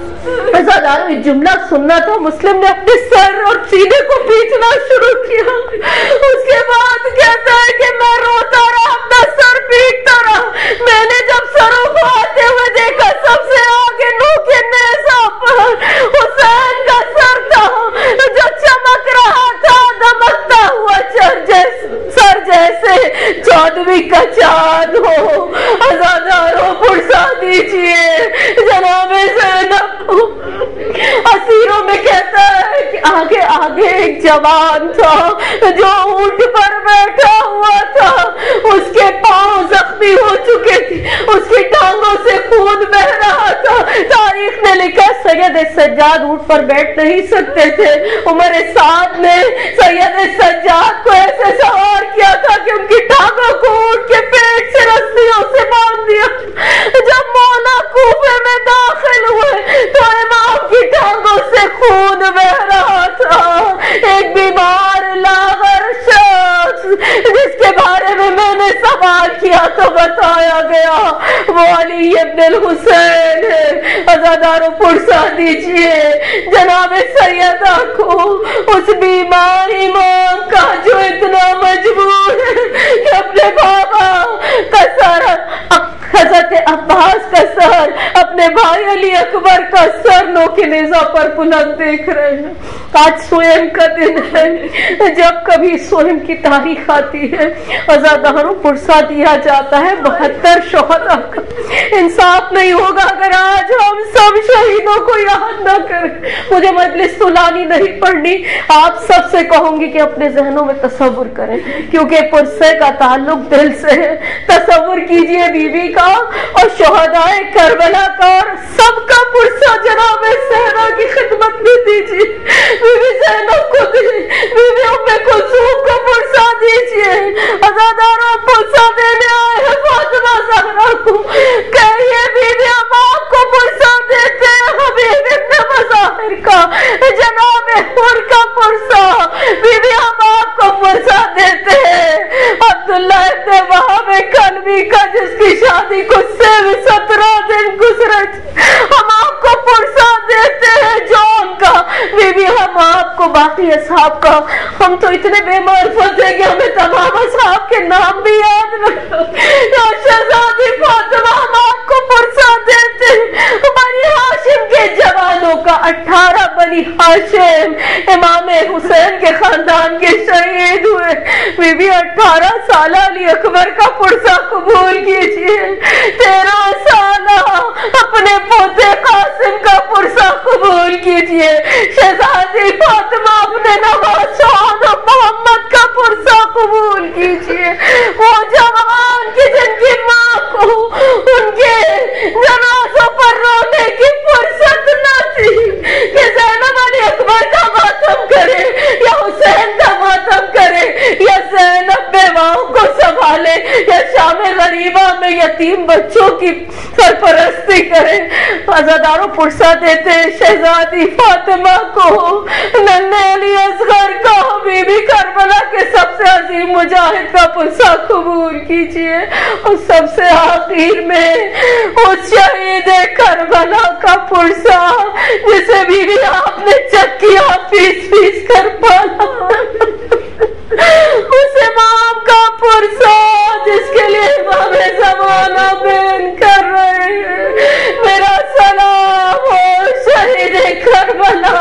یہ جملہ سننا تھا، مسلم نے اپنے سر اور سینے کو پیٹنا شروع کیا۔ اس کے بعد کہتا ہے کہ میں روتا رہا، اپنا سر پیٹتا رہا۔ میں نے جب سروں کو آتے ہوئے دیکھا، سب سے آگے نو کے نیزہ پر حسین کا سر تھا جو چمک رہا تھا، دمکتا ہوا سر جیسے 14ویں کا چاند ہو۔ عزاداروں، فرصا دیجیے جناب زینب کو۔ اسیروں میں کہتا ہے کہ آگے آگے ایک جوان تھا جو اونٹ پر بیٹھا ہوا تھا، اس کے پاؤں زخمی ہو چکے تھے، اس کی ٹانگوں سے خون بہ رہا تھا۔ تاریخ نے لکھا سید سجاد اونٹ پر بیٹھ نہیں سکتے تھے، عمر سعد نے سید سجاد کو ایسے سوار کیا تھا کہ ان کی ٹانگوں کو اونٹ کے پیٹ سے رسیوں سے باندھ دیا۔ جب مولا کوفے میں داخل ہوئے تو امام کی ٹانگوں سے خون بہ رہا تھا۔ ایک بیمار لاغر شخص किया तो बताया गया वो अली इब्न अल-हुसैन है। अज़ादारों पुरसा दीजिए जनाब सैयदा को उस बीमार इमाम का जो इतना मजबूर है कि अपने बाबा का सर हज़रत अब्बास का सर अपने भाई अली अकबर का सर नोके नेज़ा पर बुलंद देख रहे हैं। आज स्वयं का दिन है जब कभी स्वयं की तारीख आती है अज़ादारों पुरसा दिया जाता है 72 शोहदा का। इंसाफ नहीं होगा अगर आज हम सब शहीदों को याद न करें। मुझे मजलिस सुलानी नहीं पड़नी, आप सबसे कहूंगी कि अपने जहनों में तसव्वुर करें क्योंकि पुरसे का ताल्लुक दिल से है। तसव्वुर कीजिए बीवी का और शोहदाए करबला का और सबका पुरसा जनाब सहरा की खिदमत में दीजिए। बीवी ज़ैनब को बीवी उम्मे कुलसूम को पुरसा दीजिए। अज़ादारों पुरसा देने आए हैं फातिमा ज़हरा को, कहिए बीवी हम आपको पुरसा देते हैं हबीब इब्न मज़ाहिर का जनाब हुर का पुरसा। बीवी हम आपको पुरसा देते हैं अब्दुल्ला इब्न वहाब कल्बी का जिसकी शादी को सिर्फ 17 दिन गुजरे, हम आपको पुरसा देते हैं जॉन का। बीवी हम आपको बाकी असहाब का, हम तो इतने बेमार्फत हैं कि हमें तमाम असहाब के नाम भी याद नहीं। शहजादी फातिमा हम आपको पुरसा देते हैं बनी हाशिम के जवानों का। 18 बनी हाशिम इमाम हुसैन के खानदान के शहीद हुए। बीवी 18 साल अली अकबर का पुरसा कबूल कीजिए। 13 साल अपने पोते कासिम का पुरसा कबूल कीजिए। शहजादी फातिमा अपने नवाज़ मोहम्मद का पुरसा कबूल कीजिए। वो जवान की जिनकी माँ को उनके जनाज़ों पर रोने की फुर्सत न थी कि ज़ैनब अली अकबर का मातम करे या हुसैन का मातम करे या ज़ैनब बेवाओं को संभाले या शाम गरीबा में यतीम बच्चों की सरपरस्ती करे। अज़ादारों पुरसा देते शहजादी फातिमा को, नन्हे अली असगर का, बीबी करबला के सबसे अजीम मुजाहिद का पुरसा कबूल कीजिए। और सबसे आखिर में उस शहीद करबला का पुरसा जिसे बीवी आपने चक्कियां पीस कर पाला, उस इमाम का पुरसा जिसके लिए इमाम ज़माना बैन कर रहे हैं। मेरा सलाम हो शहीद करबला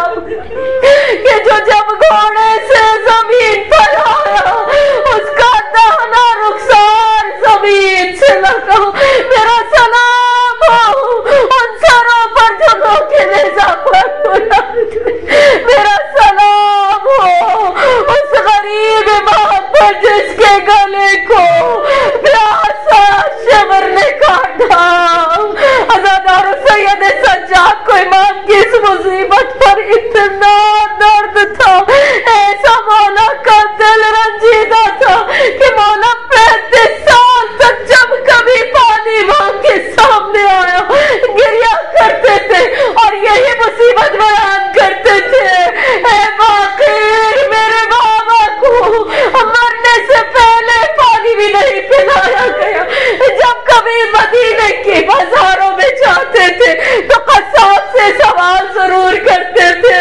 कि जो जब घोड़े से जमीन पर आया उसका दाना रुखसार जमीन से लगा। मेरा सलाम हो उन सरों पर जो नोके नेज़ा पर बुलंद। मेरा सलाम हो उस गरीब इमाम पर जिसके गले को प्यासा शिवर ने काटा। अज़ादारों सैयद सज्जाद को इमाम की इस मुसीबत पर इतना दर्द था, ऐसा मौला का दिल रंजीदा था कि मौला 35 साल तक जब कभी पानी मांग के सामने आया गिरिया करते थे और यही मुसीबत बयान करते थे। ऐ बाक़ीर मेरे बाबा को मरने से पहले पानी भी नहीं पिलाया गया। जब कभी मदीने के बाजारों में जाते थे तो कसाब से सवाल जरूर करते थे,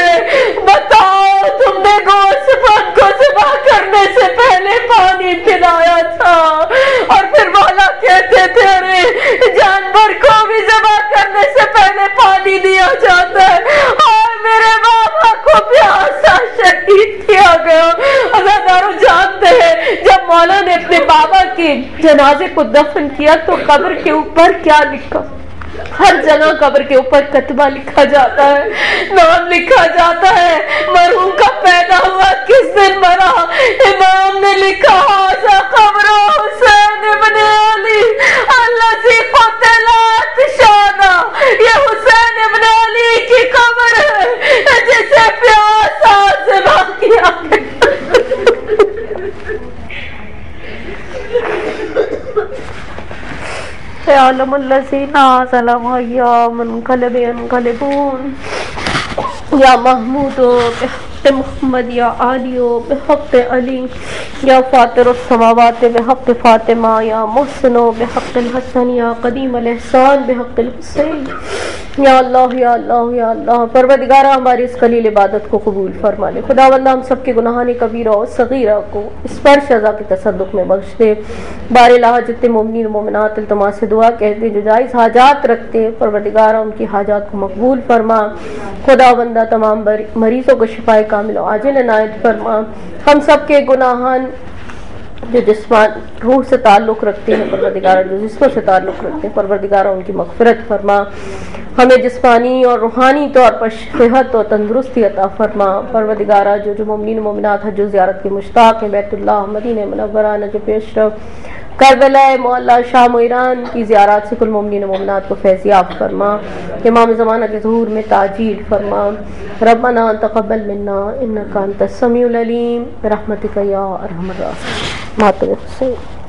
बताओ तुमने गोश्त को ज़िबा करने से पहले पानी पिलाया था? और फिर मौला कहते थे अरे जानवर को भी ज़िबा करने से पहले पानी दिया जाता है और मेरे बाबा को प्यासा शहीद किया गया। अज़ादारों जानते हैं जब मौला ने अपने बाबा के जनाजे को दफन किया तो कब्र के ऊपर क्या लिखा? हर जगह कब्र के ऊपर कतबा लिखा जाता है, नाम लिखा जाता है, मरहूम का पैदा हुआ किस दिन मरा। इमाम ने लिखा हाज़ा क़ब्र हुसैन इब्न अली अल्लज़ी क़ुतिलत शाना, ये हुसैन इब्न अली की कब्र है जिसे प्यासा ज़िबा किया गया। या महमूद بحق محمد یا علیو بحق علی یا فاطر السماوات بحق فاطمہ یا محسنو بحق الحسن یا قدیم الاحسان بحق الحسین یا اللہ یا اللہ یا اللہ۔ پروردگارہ ہماری اس قلیل عبادت کو قبول فرما لے۔ خداوند ہم سب کے گناہان کبیرہ اور صغیرہ کو اس پر سزا کے تصدق میں بخش دے۔ بار الہ جتنے مومنین و مومنات التماس سے دعا کہتے جو جائز حاجات رکھتے، پروردگارہ ان کی حاجات کو مقبول فرما۔ خداوندہ تمام مریضوں کو شفائے کامل و عاجل عنایت فرما۔ ہم سب کے گناہان جو جسمان روح سے تعلق رکھتے ہیں پروردگارہ، جو جسموں سے تعلق رکھتے ہیں پروردگارہ ان کی مغفرت فرما۔ ہمیں جسمانی اور روحانی طور پر صحت اور تندرستی عطا فرما۔ پروردگارہ جو مومنین و مومنات حج و زیارت کے مشتاق ہیں، بیت اللہ مدینہ منورہ نجف اشرف کربلا معلیٰ شام و ایران کی زیارات سے کل مومنین و مومنات کو فیضیاب فرما۔ امام زمانہ کے ظہور میں تعجیل فرما۔ ربنا تقبل منا انک انت السمیع العلیم برحمتک یا ارحم الراحمین۔ ماتم حسین۔